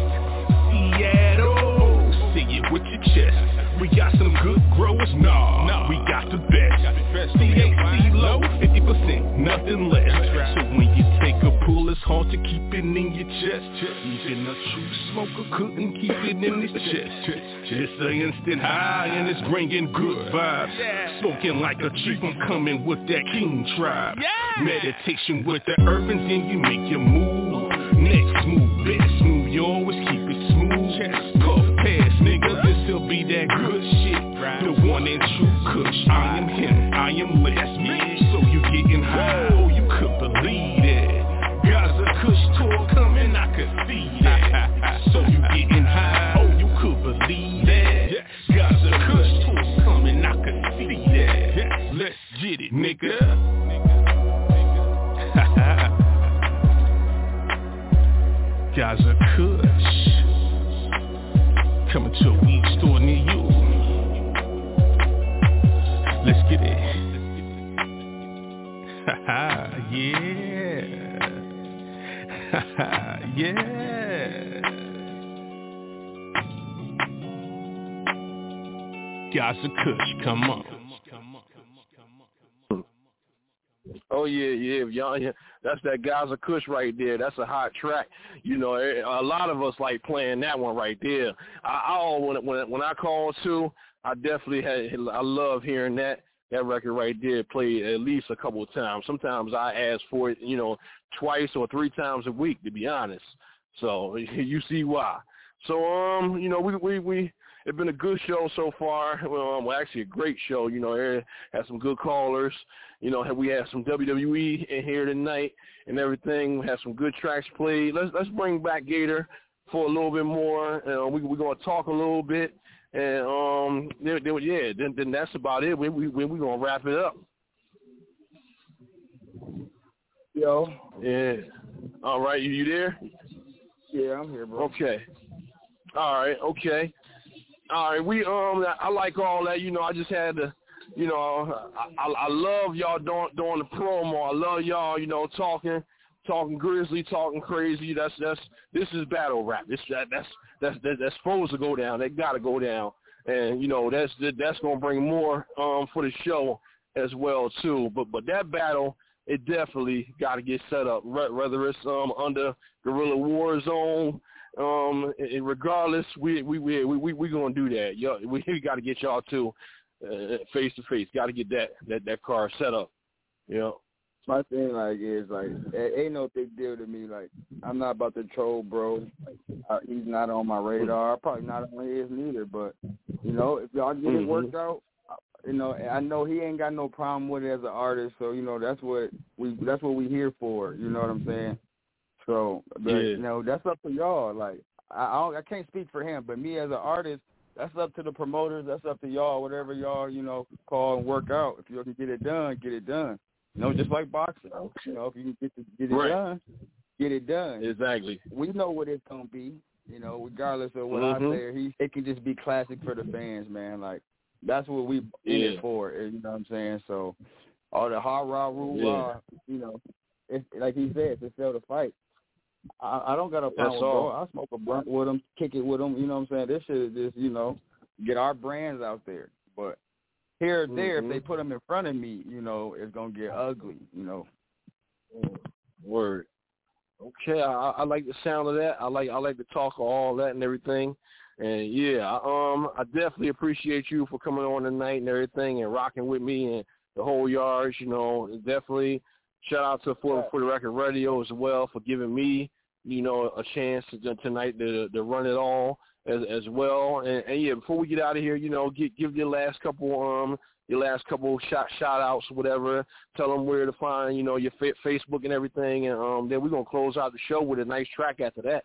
Seattle. Say it with your chest. We got some good growers, nah, we got the best. THC low, 50%, nothing less. So when you take a pull, it's hard to keep it in your chest. Even a true smoker couldn't keep it in his chest. It's an instant high and it's bringing good vibes. Smoking like a chief, I'm coming with that king tribe. Meditation with the urbans, then you make your move. Next move, best move, you always keep it smooth. Puff pass, nigga, this'll be that good shit. The one and true Kush, I am him, I am less. So you getting high, oh you could believe that. Gaza Kush tour coming, I could see that. So you getting high, oh you could believe that. Gaza Kush tour coming, I could see that. Let's get it, nigga. Gaza Kush coming to a weed store near you. Let's get it. Yeah. Yeah. Gaza Kush, come on.
Oh yeah, y'all. Yeah. That's that Gaza Kush right there. That's a hot track. You know, a lot of us like playing that one right there. When I call too, I love hearing that record right there played at least a couple of times. Sometimes I ask for it, you know, twice or 3 times a week, to be honest. So you see why. So you know, we it's been a good show so far. Well, actually a great show. You know, had some good callers. You know, we had some WWE in here tonight and everything. We had some good tracks played. Let's bring back Gator for a little bit more. We're gonna talk a little bit, and then that's about it. We're gonna wrap it up.
Yo.
Yeah. All right, you there?
Yeah, I'm here, bro.
Okay. All right. Okay. All right, I like all that. You know, I just had to, you know, I love y'all doing the promo. I love y'all, you know, talking grizzly, talking crazy. This is battle rap. That's supposed to go down. They gotta go down, and you know that's gonna bring more for the show as well too. But that battle, it definitely got to get set up, whether it's under Guerrilla War Zone. Regardless, we gonna do that. Yo, we got to get y'all too face to face. Got to get that car set up. You know.
My thing is it ain't no big deal to me. Like, I'm not about to troll, bro. Like, he's not on my radar. Probably not on his neither. But you know, if y'all get it worked out, you know, I know he ain't got no problem with it as an artist. So you know, that's what we here for. You know what I'm saying? So, but, you know, that's up to y'all. Like, I can't speak for him, but me as an artist, that's up to the promoters. That's up to y'all. Whatever y'all, you know, call and work out. If you can get it done, get it done. You know, just like boxing. You know, if you can get it done, get it done.
Exactly.
We know what it's gonna be. You know, regardless of what I say, it can just be classic for the fans, man. Like, that's what we in it for. You know what I'm saying? So, all the hard raw rule, you know, it's like he said, to sell the fight. I don't got a problem with bro. I smoke a blunt with him, kick it with him. You know what I'm saying? This shit is just, you know, get our brands out there. But here or there, if they put them in front of me, you know, it's gonna get ugly. You know.
Word. Okay, I like the sound of that. I like the talk of all that and everything. And yeah, I definitely appreciate you for coming on tonight and everything and rocking with me and the whole yards. You know, definitely shout out to For the Record Radio as well for giving me, you know, a chance tonight to run it all as well. And yeah, before we get out of here, you know, give your last couple shout outs or whatever. Tell them where to find, you know, your Facebook and everything, and then we're gonna close out the show with a nice track after that.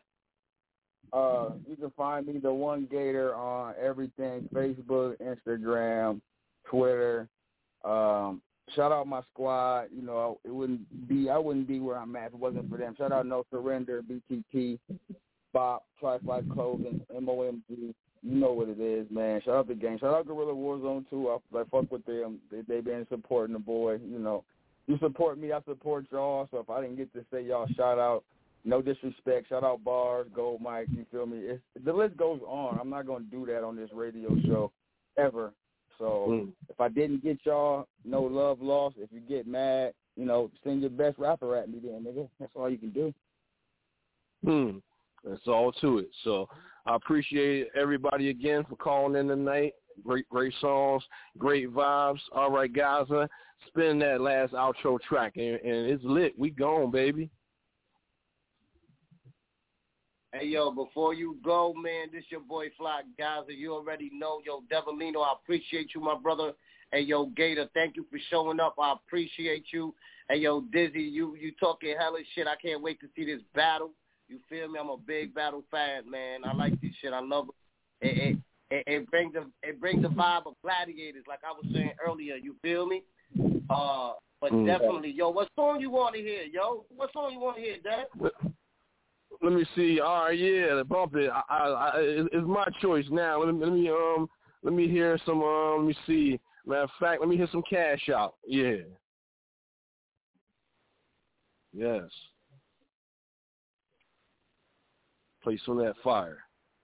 You can find me, The One Gator, on everything: Facebook, Instagram, Twitter. Shout out my squad. You know, I wouldn't be where I'm at if it wasn't for them. Shout out No Surrender, BTT, Bop, Tri-Fly Clothing, MOMG. You know what it is, man. Shout out the gang. Shout out Guerrilla War Zone too. I fuck with them. They been supporting the boy. You know, you support me, I support y'all. So if I didn't get to say y'all shout out, no disrespect. Shout out Bars, Gold Mike. You feel me? The list goes on. I'm not gonna do that on this radio show ever. So if I didn't get y'all, no love lost. If you get mad, you know, send your best rapper at me then, nigga. That's all you can do.
That's all to it. So I appreciate everybody again for calling in tonight. Great songs, great vibes. All right, guys, spin that last outro track, and it's lit. We gone, baby.
Hey, yo, before you go, man, this your boy Fly Gaza. You already know, yo, Devilino, I appreciate you, my brother. Hey, yo, Gator, thank you for showing up. I appreciate you. Hey, yo, Dizzy, you talking hella shit. I can't wait to see this battle. You feel me? I'm a big battle fan, man. I like this shit. I love it. It brings the vibe of gladiators, like I was saying earlier. You feel me? But definitely, yo, what song you want to hear, yo? What song you want to hear, Dad?
Let me see. All right, yeah, bump it. It's my choice now. Let me hear some. Let me see. Matter of fact, let me hear some Cash Out. Yeah. Yes. Play some of that fire.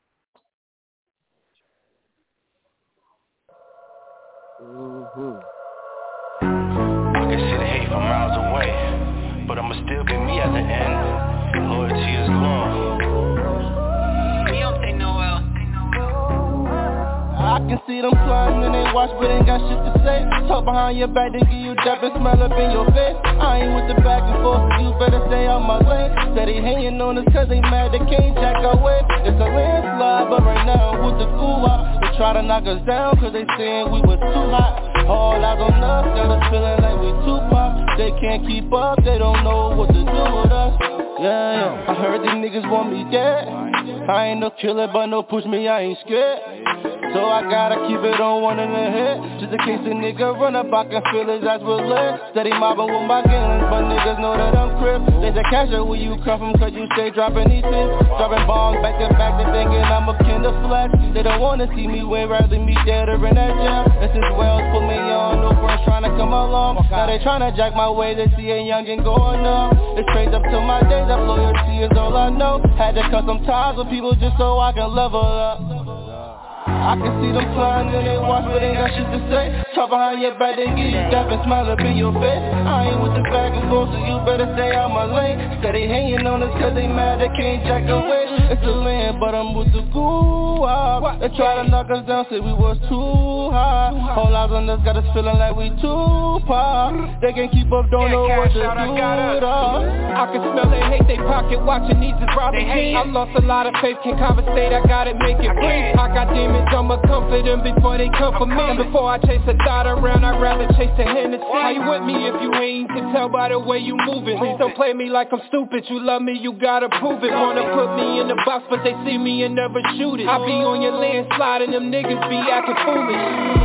I can see the hate from miles away, but I'ma still be me at the end. Loyalty is law.
Me don't say Noel.
I can see them plotting and they watch but ain't got shit to say. Talk behind your back, then give you dap and smell up in your face. I ain't with the back and forth, you better stay out my lane. Said they hating on us cause they mad they can't jack our way. It's a landslide, but right now with the goo-wop, they try to knock us down cause they saying we was too hot. All eyes on us, got us feeling like we too pop. They can't keep up, they don't know what to do with us. Yeah, I heard these niggas want me dead. I ain't no killer, but no push me, I ain't scared.
So I gotta keep it on one in the head, just in case a nigga run up, I can feel his ass with lead. Steady mobbing with my gangs, but niggas know that I'm crip. They say cash out where you come from, cause you stay dropping these tips. Dropping bombs back to back, they thinking I'm a kin of flesh. They don't wanna see me win, rather me dead or in that jail. This is Wells put me on, no friends trying to come along. Now they trying to jack my way, they see a youngin' going up. It's straight up to my days, that loyalty is all I know. Had to cut some ties with people just so I can level up. I can see them flying and they watch, but ain't got shit to say. Talk behind your back, they give you death and smile up in your face. I ain't with the back and forth, so you better stay out my lane. Steady hanging on us cause they mad, they can't jack away. It's a land, but I'm with the goo-wop. They try to knock us down, say we was too high. Whole lives on us got us feeling like we too pop. They can't keep up, don't know what to do with us.
I can smell it, hate they pocket, watching these is robbing jeans. I lost a lot of faith, can't conversate, I gotta make it breathe. I got demons, I'ma comfort them before they come for me. And before I chase a thought around, I'd rather chase a Hennessy. How you with me if you ain't? Can tell by the way you moving. Please don't play me like I'm stupid. You love me, you gotta prove it. Wanna put me in the box, but they see me and never shoot it. I be on your land sliding, them niggas be acting foolish.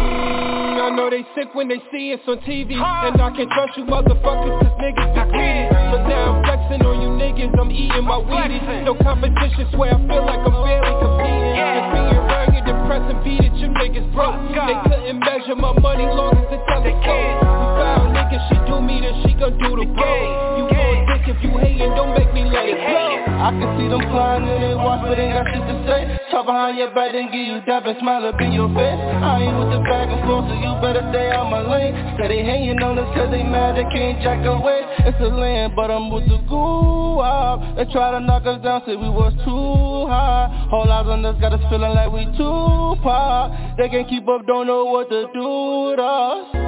I know they sick when they see us on TV. And I can't trust you motherfuckers cause niggas be greedy. So now I'm flexing on you niggas, I'm eating my Wheaties. No competition, swear I feel like I'm barely competing. Just being rugged, depressed and beat it, you niggas broke. They couldn't measure my money long as the telescope. We found niggas, she do me then she gon' do the road. You gon' dick if you hatin', don't make me let it go.
I can see them flying and they watch, but ain't got shit to say. Talk behind your back, then give you death and smile up in your face. I ain't with the back and forth, so you better stay out my lane. Steady hanging on us cause they mad, they can't jack away. It's a land, but I'm with the goo-wop. They try to knock us down, say we was too high. Whole lives on us got us feeling like we too pop. They can't keep up, don't know what to do with us.